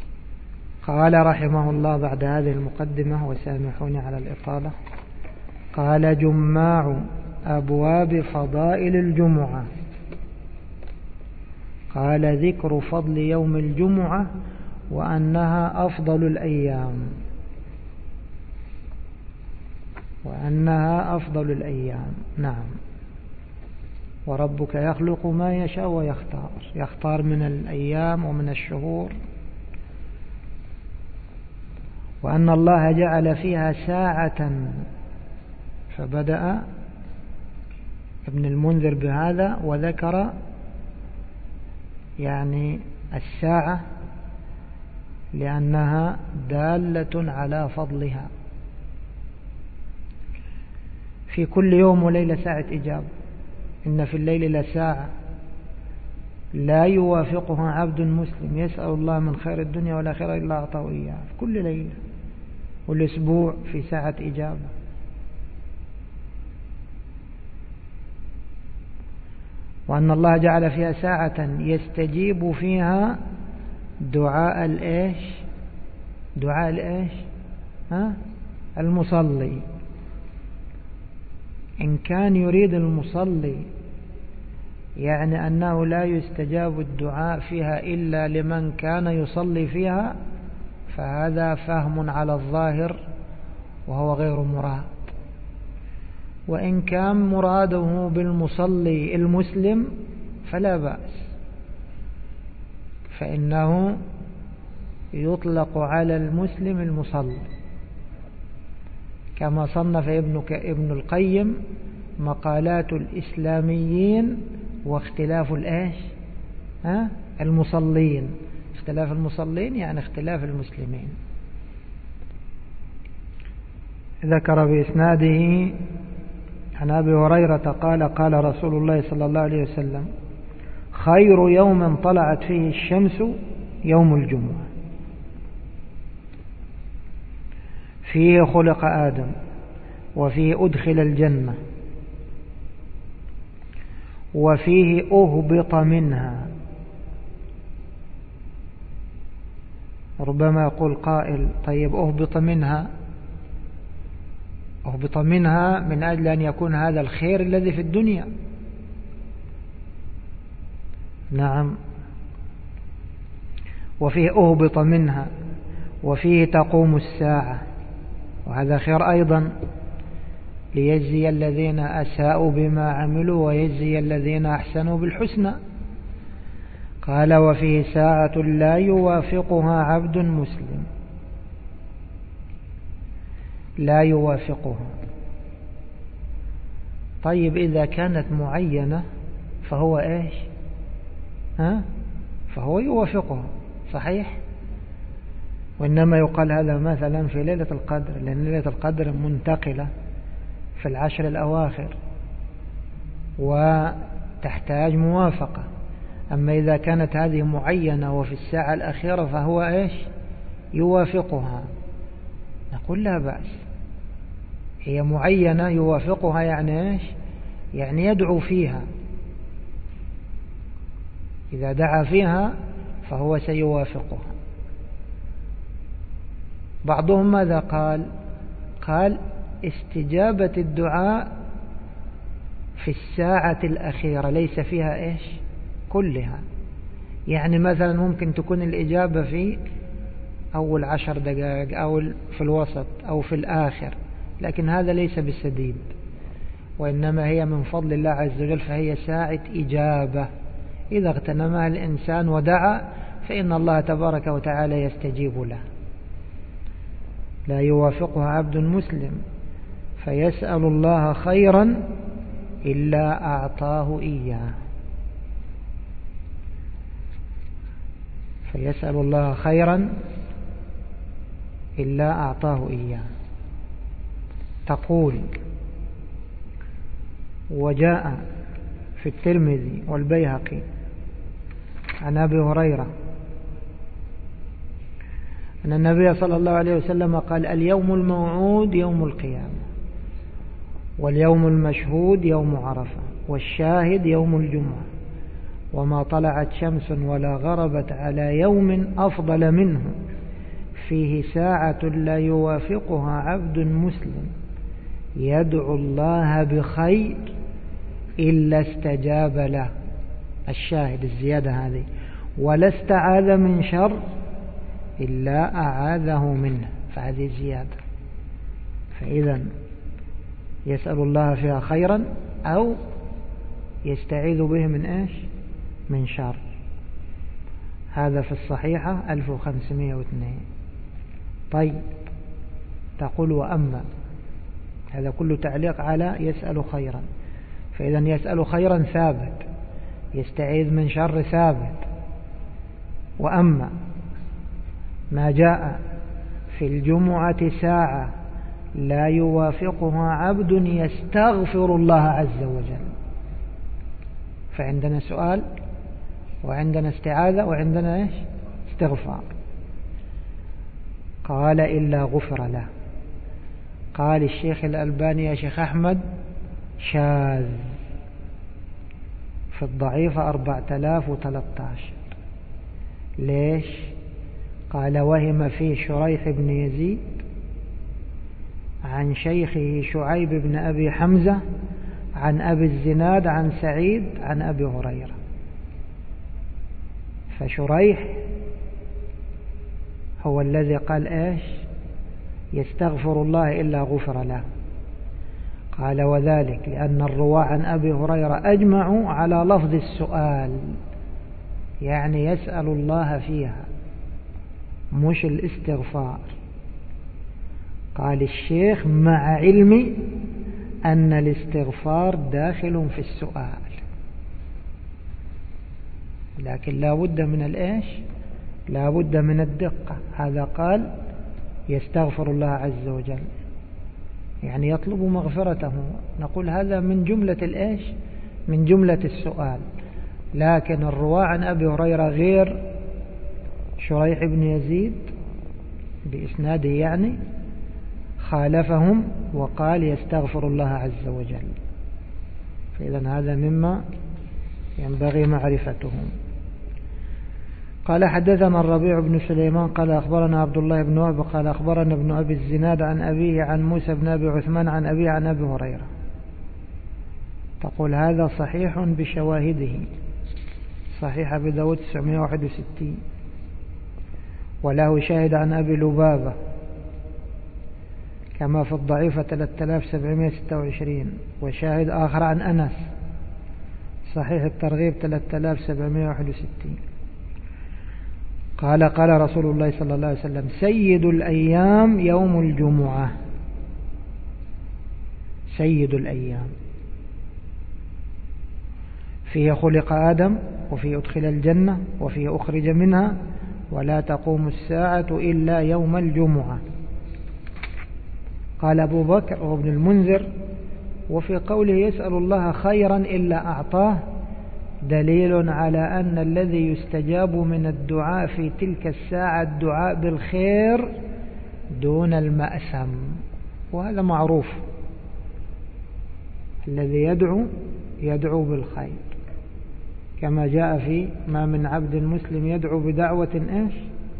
قال رحمه الله بعد هذه المقدمة، وسامحوني على الإطالة، قال: جماع أبواب فضائل الجمعة. قال: ذكر فضل يوم الجمعة وأنها أفضل الأيام وأنها أفضل الأيام. نعم. وربك يخلق ما يشاء ويختار، يختار من الأيام ومن الشهور. وأن الله جعل فيها ساعة، فبدأ ابن المنذر بهذا وذكر يعني الساعة لأنها دالة على فضلها. في كل يوم وليلة ساعة إجابة. إن في الليل لساعة لا يوافقها عبد مسلم يسأل الله من خير الدنيا والآخرة إلا أعطاه إياه. في كل ليلة. والأسبوع في ساعة إجابة. وأن الله جعل فيها ساعة يستجيب فيها دعاء الإيش دعاء الإيش ها المصلي. إن كان يريد المصلي يعني أنه لا يستجاب الدعاء فيها إلا لمن كان يصلي فيها، فهذا فهم على الظاهر وهو غير مراد. وإن كان مراده بالمصلي المسلم فلا بأس، فإنه يطلق على المسلم المصلي، كما صنف ابن القيم مقالات الإسلاميين واختلاف الآش ها المصلين. اختلاف المصلين يعني اختلاف المسلمين. ذكر بإسناده عن أبي هريرة قال: قال رسول الله صلى الله عليه وسلم: خير يوم طلعت فيه الشمس يوم الجمعة، فيه خلق آدم وفيه أدخل الجنة وفيه أهبط منها. ربما يقول قائل: طيب أهبط منها أهبط منها من أجل أن يكون هذا الخير الذي في الدنيا. نعم. وفيه أهبط منها وفيه تقوم الساعة، وهذا خير أيضا، ليجزي الذين أساءوا بما عملوا ويجزي الذين أحسنوا بالحسنى. قال: وفيه ساعة لا يوافقها عبد مسلم، لا يوافقها. طيب إذا كانت معينة فهو إيش ها فهو يوافقها، صحيح. وإنما يقال هذا مثلا في ليلة القدر، لأن ليلة القدر منتقلة في العشر الأواخر وتحتاج موافقة. أما إذا كانت هذه معينة وفي الساعة الأخيرة فهو إيش يوافقها، نقول لا بأس. هي معينة يوافقها يعني إيش يعني يدعو فيها. إذا دعا فيها فهو سيوافقها. بعضهم ماذا قال؟ قال: استجابة الدعاء في الساعة الأخيرة ليس فيها إيش كلها. يعني مثلا ممكن تكون الإجابة في أول عشر دقائق أو في الوسط أو في الآخر، لكن هذا ليس بالسديد، وإنما هي من فضل الله عز وجل، فهي ساعة إجابة. إذا اغتنمها الإنسان ودعا فإن الله تبارك وتعالى يستجيب له. لا يوافقها عبد مسلم فيسأل الله خيرا إلا أعطاه إياه فيسأل الله خيرا إلا أعطاه إياه. تقول: وجاء في الترمذي والبيهقي عن أبي هريرة أن النبي صلى الله عليه وسلم قال: اليوم الموعود يوم القيامة، واليوم المشهود يوم عرفة، والشاهد يوم الجمعة، وما طلعت شمس ولا غربت على يوم أفضل منه، فيه ساعة لا يوافقها عبد مسلم يدعو الله بخير إلا استجاب له. الشاهد الزيادة هذه: ولا استعاذ من شر إلا أعاذه منه. فهذه زيادة. فإذا يسأل الله فيها خيرا أو يستعيذ به من إيش؟ من شر. هذا في الصحيحة ألف وخمسمائة واثنين. طيب، تقول وأما، هذا كله تعليق على يسأل خيرا. فإذا يسأل خيرا ثابت، يستعيذ من شر ثابت. وأما ما جاء في الجمعة ساعة لا يوافقها عبد يستغفر الله عز وجل، فعندنا سؤال وعندنا استعاذة وعندنا إيش؟ استغفار. قال إلا غفر له. قال الشيخ الألباني يا شيخ أحمد شاذ في الضعيفة أربعة آلاف وثلاثة عشر. ليش؟ قال وهم فيه شريح بن يزيد عن شيخه شعيب بن أبي حمزة عن أبي الزناد عن سعيد عن أبي هريرة. فشريح هو الذي قال إيش؟ يستغفر الله إلا غفر له. قال وذلك لأن الرواة عن أبي هريرة أجمعوا على لفظ السؤال، يعني يسأل الله فيها مش الاستغفار. قال الشيخ مع علمي أن الاستغفار داخل في السؤال، لكن لا بد من الإيش؟ لا بد من الدقة. هذا قال يستغفر الله عز وجل، يعني يطلب مغفرته. نقول هذا من جملة الإيش؟ من جملة السؤال. لكن الرواة عن أبي هريرة غير شريح بن يزيد بإسناده يعني خالفهم وقال يستغفر الله عز وجل. فإذا هذا مما ينبغي معرفته. قال حدثنا الربيع بن سليمان قال أخبرنا عبد الله بن وهب قال أخبرنا ابن أبي الزناد عن أبيه عن موسى بن أبي عثمان عن أبيه عن أبي هريرة. تقول هذا صحيح بشواهده، صحيح أبي داود تسعمائة وواحد وستين، وله شاهد عن أبي لبابة كما في الضعيفة ثلاثة آلاف وسبعمائة وستة وعشرين، وشاهد آخر عن أنس صحيح الترغيب ثلاثة آلاف وسبعمائة وواحد وستين. قال قال رسول الله صلى الله عليه وسلم سيد الأيام يوم الجمعة. سيد الأيام فيه خلق آدم وفيه أدخل الجنة وفيه أخرج منها ولا تقوم الساعة إلا يوم الجمعة. قال أبو بكر وابن المنذر وفي قوله يسأل الله خيرا إلا أعطاه دليل على أن الذي يستجاب من الدعاء في تلك الساعة الدعاء بالخير دون المأثم، وهذا معروف. الذي يدعو يدعو بالخير كما جاء في ما من عبد مسلم يدعو بدعوة إيش؟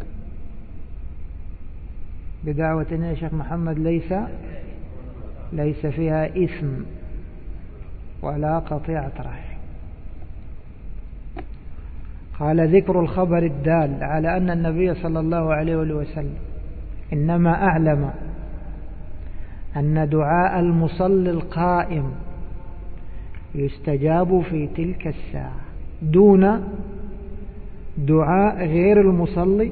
بدعوة يا شيخ محمد ليس ليس فيها إثم ولا قطيعة رحم. قال ذكر الخبر الدال على أن النبي صلى الله عليه وسلم إنما أعلم أن دعاء المصلي القائم يستجاب في تلك الساعة دون دعاء غير المصلي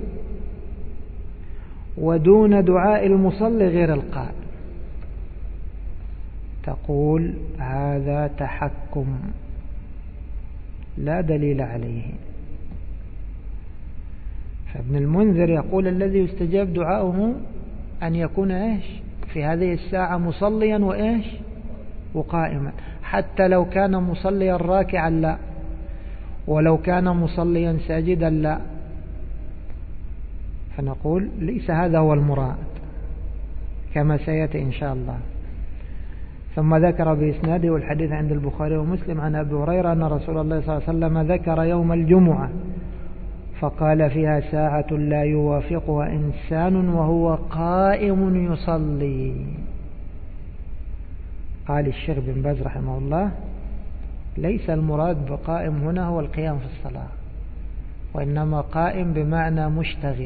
ودون دعاء المصلي غير القائم. تقول هذا تحكم لا دليل عليه. فابن المنذر يقول الذي يستجاب دعاؤه أن يكون إيش في هذه الساعة مصليا وإيش وقائما، حتى لو كان مصليا راكعا لا، ولو كان مصليا ساجدا لا. فنقول ليس هذا هو المراد كما سيأتي إن شاء الله. ثم ذكر بإسناده والحديث عند البخاري ومسلم عن أبي هريرة أن رسول الله صلى الله عليه وسلم ذكر يوم الجمعة فقال فيها ساعة لا يوافقها إنسان وهو قائم يصلي. قال الشيخ بن باز رحمه الله: ليس المراد بقائم هنا هو القيام في الصلاة، وإنما قائم بمعنى مشتغل،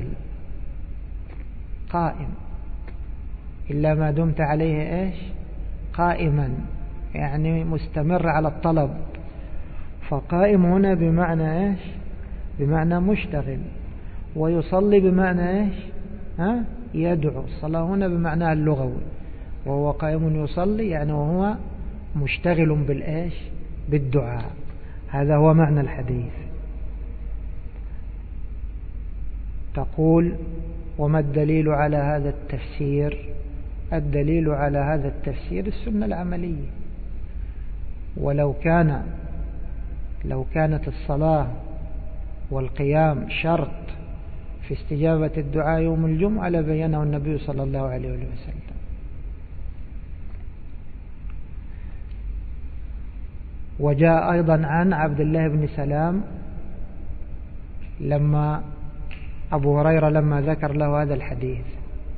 قائم إلا ما دمت عليه إيش قائما، يعني مستمر على الطلب. فقائم هنا بمعنى إيش بمعنى مشتغل، ويصلي بمعنى إيش ها يدعو. الصلاة هنا بمعنى اللغوي، وهو قائم يصلي يعني وهو مشتغل بالإيش بالدعاء. هذا هو معنى الحديث. تقول: وما الدليل على هذا التفسير؟ الدليل على هذا التفسير السنة العملية. ولو كان لو كانت الصلاة والقيام شرط في استجابة الدعاء يوم الجمعة لبينه النبي صلى الله عليه وسلم. وجاء أيضا عن عبد الله بن سلام لما أبو هريرة لما ذكر له هذا الحديث،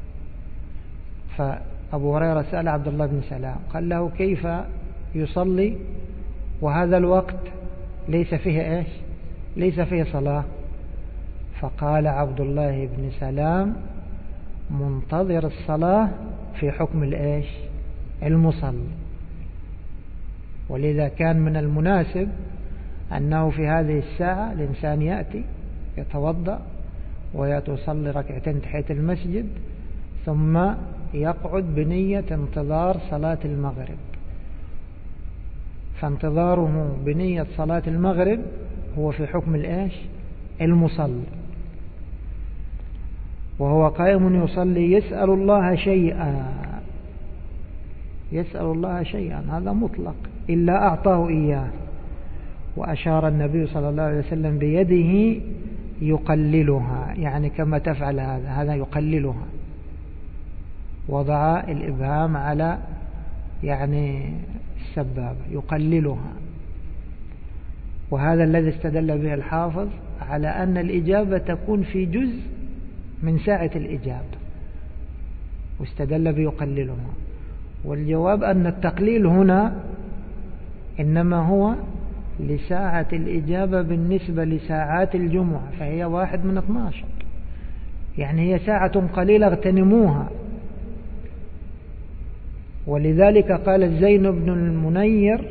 فأبو هريرة سأل عبد الله بن سلام قال له: كيف يصلي وهذا الوقت ليس فيه إيش ليس فيه صلاة؟ فقال عبد الله بن سلام: منتظر الصلاة في حكم الإيش المصلي. ولذا كان من المناسب أنه في هذه الساعة الإنسان يأتي يتوضأ ويأتي يصلي ركعتين تحية المسجد، ثم يقعد بنية انتظار صلاة المغرب. فانتظاره بنية صلاة المغرب هو في حكم الإيش المصلي، وهو قائم يصلي يسأل الله شيئا يسأل الله شيئا هذا مطلق إلا أعطاه إياه. وأشار النبي صلى الله عليه وسلم بيده يقللها، يعني كما تفعل هذا هذا يقللها، وضع الإبهام على يعني السبابة يقللها. وهذا الذي استدل به الحافظ على أن الإجابة تكون في جزء من ساعة الإجابة، واستدل بيقللها. والجواب أن التقليل هنا إنما هو لساعة الإجابة بالنسبة لساعات الجمعة، فهي واحد من اثناشر، يعني هي ساعة قليلة اغتنموها. ولذلك قال الزين بن المنير: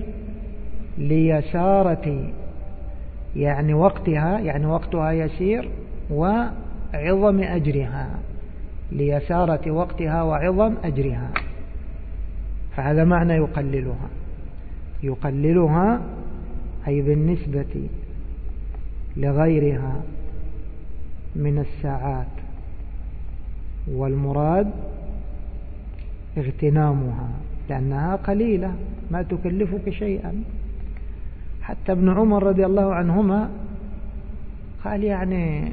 ليسارة يعني وقتها، يعني وقتها يسير وعظم أجرها، ليسارة وقتها وعظم أجرها. فهذا معنى يقللها يقللها أي بالنسبة لغيرها من الساعات، والمراد اغتنامها لأنها قليلة ما تكلفك شيئا. حتى ابن عمر رضي الله عنهما قال يعني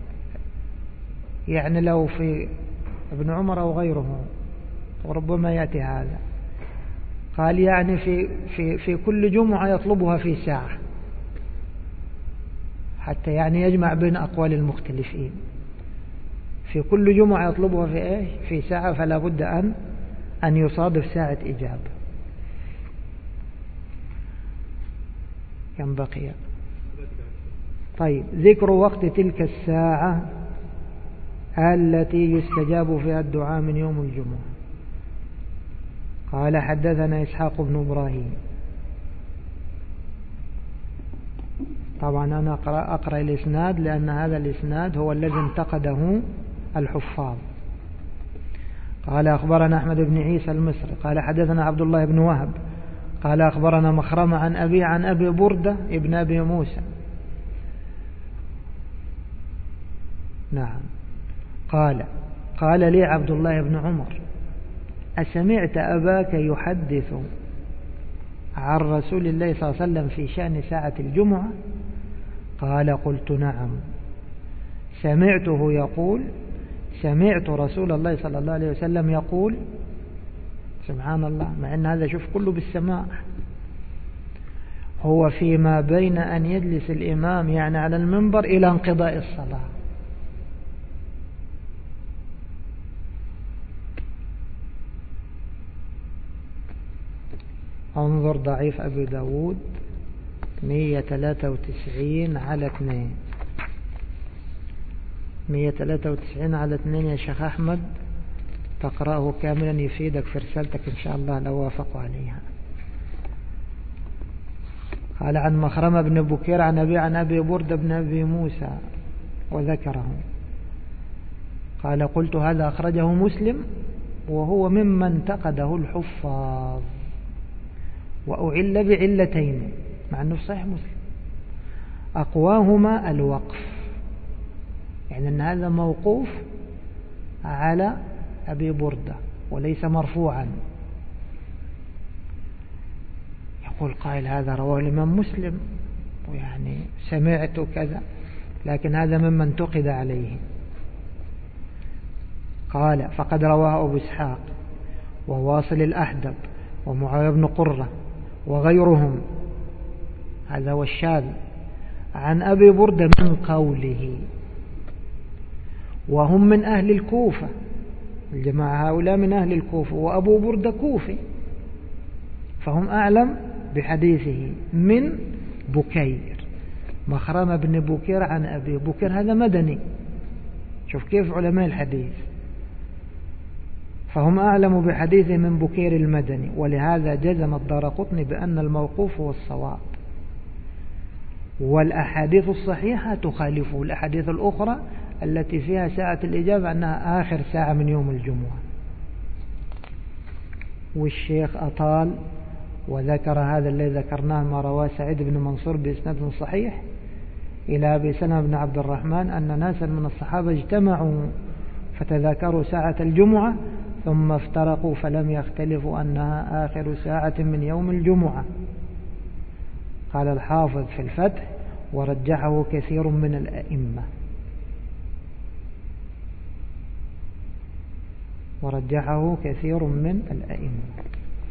يعني لو في ابن عمر أو غيره، وربما يأتي هذا، قال يعني في, في, في كل جمعة يطلبها في ساعة، حتى يعني يجمع بين أقوال المختلفين. في كل جمعة يطلبها في إيه؟ في ساعة، فلا بد أن أن يصادف ساعة إجابة. كم بقي؟ طيب، ذكر وقت تلك الساعة التي يستجاب فيها الدعاء من يوم الجمعة. قال: حدثنا إسحاق بن إبراهيم. طبعا أنا أقرأ, أقرأ الإسناد لأن هذا الإسناد هو الذي انتقده الحفاظ. قال: أخبرنا أحمد بن عيسى المصري قال: حدثنا عبد الله بن وهب قال: أخبرنا مخرمة عن أبي عن أبي بردة ابن أبي موسى. نعم. قال قال لي عبد الله بن عمر: أسمعت أباك يحدث عن رسول الله صلى الله عليه وسلم في شأن ساعة الجمعة؟ قال: قلت: نعم. سمعته يقول سمعت رسول الله صلى الله عليه وسلم يقول. سبحان الله، مع أن هذا شوف كله بالسماع. هو فيما بين أن يجلس الإمام يعني على المنبر إلى انقضاء الصلاة. انظر ضعيف أبي داود مية وثلاثة وتسعين على اثنين، مية وثلاثة وتسعين على اثنين يا شيخ أحمد، تقرأه كاملا يفيدك في رسالتك إن شاء الله لو وافقوا عليها. قال عن مخرمة بن بكير عن أبي عن أبي بردة بن أبي موسى وذكره. قال قلت هذا أخرجه مسلم وهو مما انتقده الحفاظ وأعل بعلتين، مع أنه صحيح مسلم. أقواهما الوقف، يعني أن هذا موقوف على أبي بردة وليس مرفوعا. يقول قائل هذا رواه الإمام مسلم ويعني سمعت كذا، لكن هذا مما انتقد عليه. قال فقد رواه أبو إسحاق وواصل الأحدب ومعاوية بن قرة وغيرهم، هذا هو الشاذ، عن أبي بردة من قوله، وهم من أهل الكوفة، الجماعة هؤلاء من أهل الكوفة، وأبو بردة كوفي، فهم أعلم بحديثه من بكير. مخرمة بن بكير عن أبي بكير هذا مدني، شوف كيف علماء الحديث، فهم أعلم بحديثه من بكير المدني، ولهذا جزم الدارقطني بأن الموقوف هو الصواب، والأحاديث الصحيحة تخالفه، الأحاديث الأخرى التي فيها ساعة الإجابة أنها آخر ساعة من يوم الجمعة. والشيخ أطال وذكر هذا الذي ذكرناه ما رواه سعيد بن منصور بإسناد صحيح إلى أبي سلمة بن عبد الرحمن أن ناسا من الصحابة اجتمعوا فتذاكروا ساعة الجمعة ثم افترقوا فلم يختلفوا أنها آخر ساعة من يوم الجمعة. قال الحافظ في الفتح ورجحه كثير من الأئمة، ورجحه كثير من الأئمة.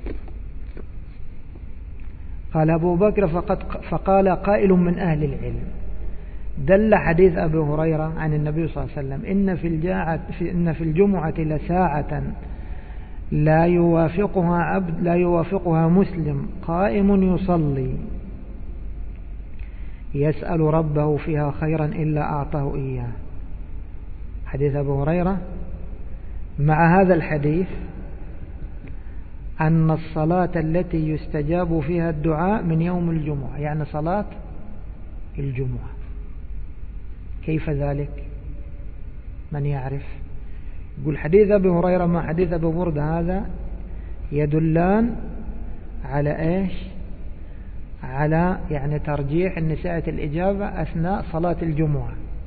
قال أبو بكر فقد فقال قائل من أهل العلم دل حديث أبي هريرة عن النبي صلى الله عليه وسلم إن في الجاعة في إن في الجمعة لساعة لا يوافقها عبد لا يوافقها مسلم قائم يصلي يسأل ربه فيها خيرا إلا أعطاه إياه. حديث أبي هريرة مع هذا الحديث أن الصلاة التي يستجاب فيها الدعاء من يوم الجمعة، يعني صلاة الجمعة. كيف ذلك؟ من يعرف؟ يقول حديث أبي هريرة مع حديث أبي بردة هذا يدلان على إيش؟ على يعني ترجيح أن ساعة الإجابة أثناء صلاة الجمعة.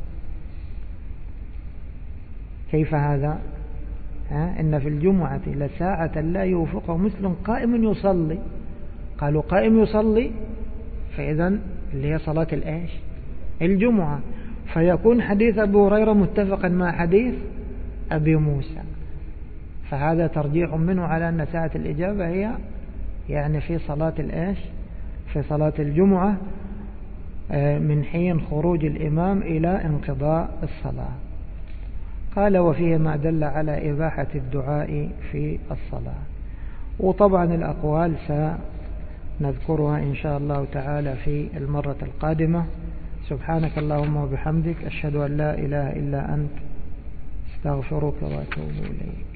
كيف هذا؟ ها؟ إن في الجمعة لساعة لا يوفقه مسلم قائم يصلي. قالوا قائم يصلي، فإذا اللي هي صلاة الإيش؟ الجمعة، فيكون حديث أبي هريرة متفقا مع حديث أبي موسى، فهذا ترجيح منه على أن ساعة الإجابة هي يعني في صلاة الإيش؟ في صلاة الجمعة من حين خروج الإمام إلى انقضاء الصلاة. قال وفيه ما دل على إباحة الدعاء في الصلاة. وطبعا الأقوال سنذكرها إن شاء الله تعالى في المرة القادمة. سبحانك اللهم وبحمدك أشهد أن لا إله إلا أنت استغفرك وأتوب إليك.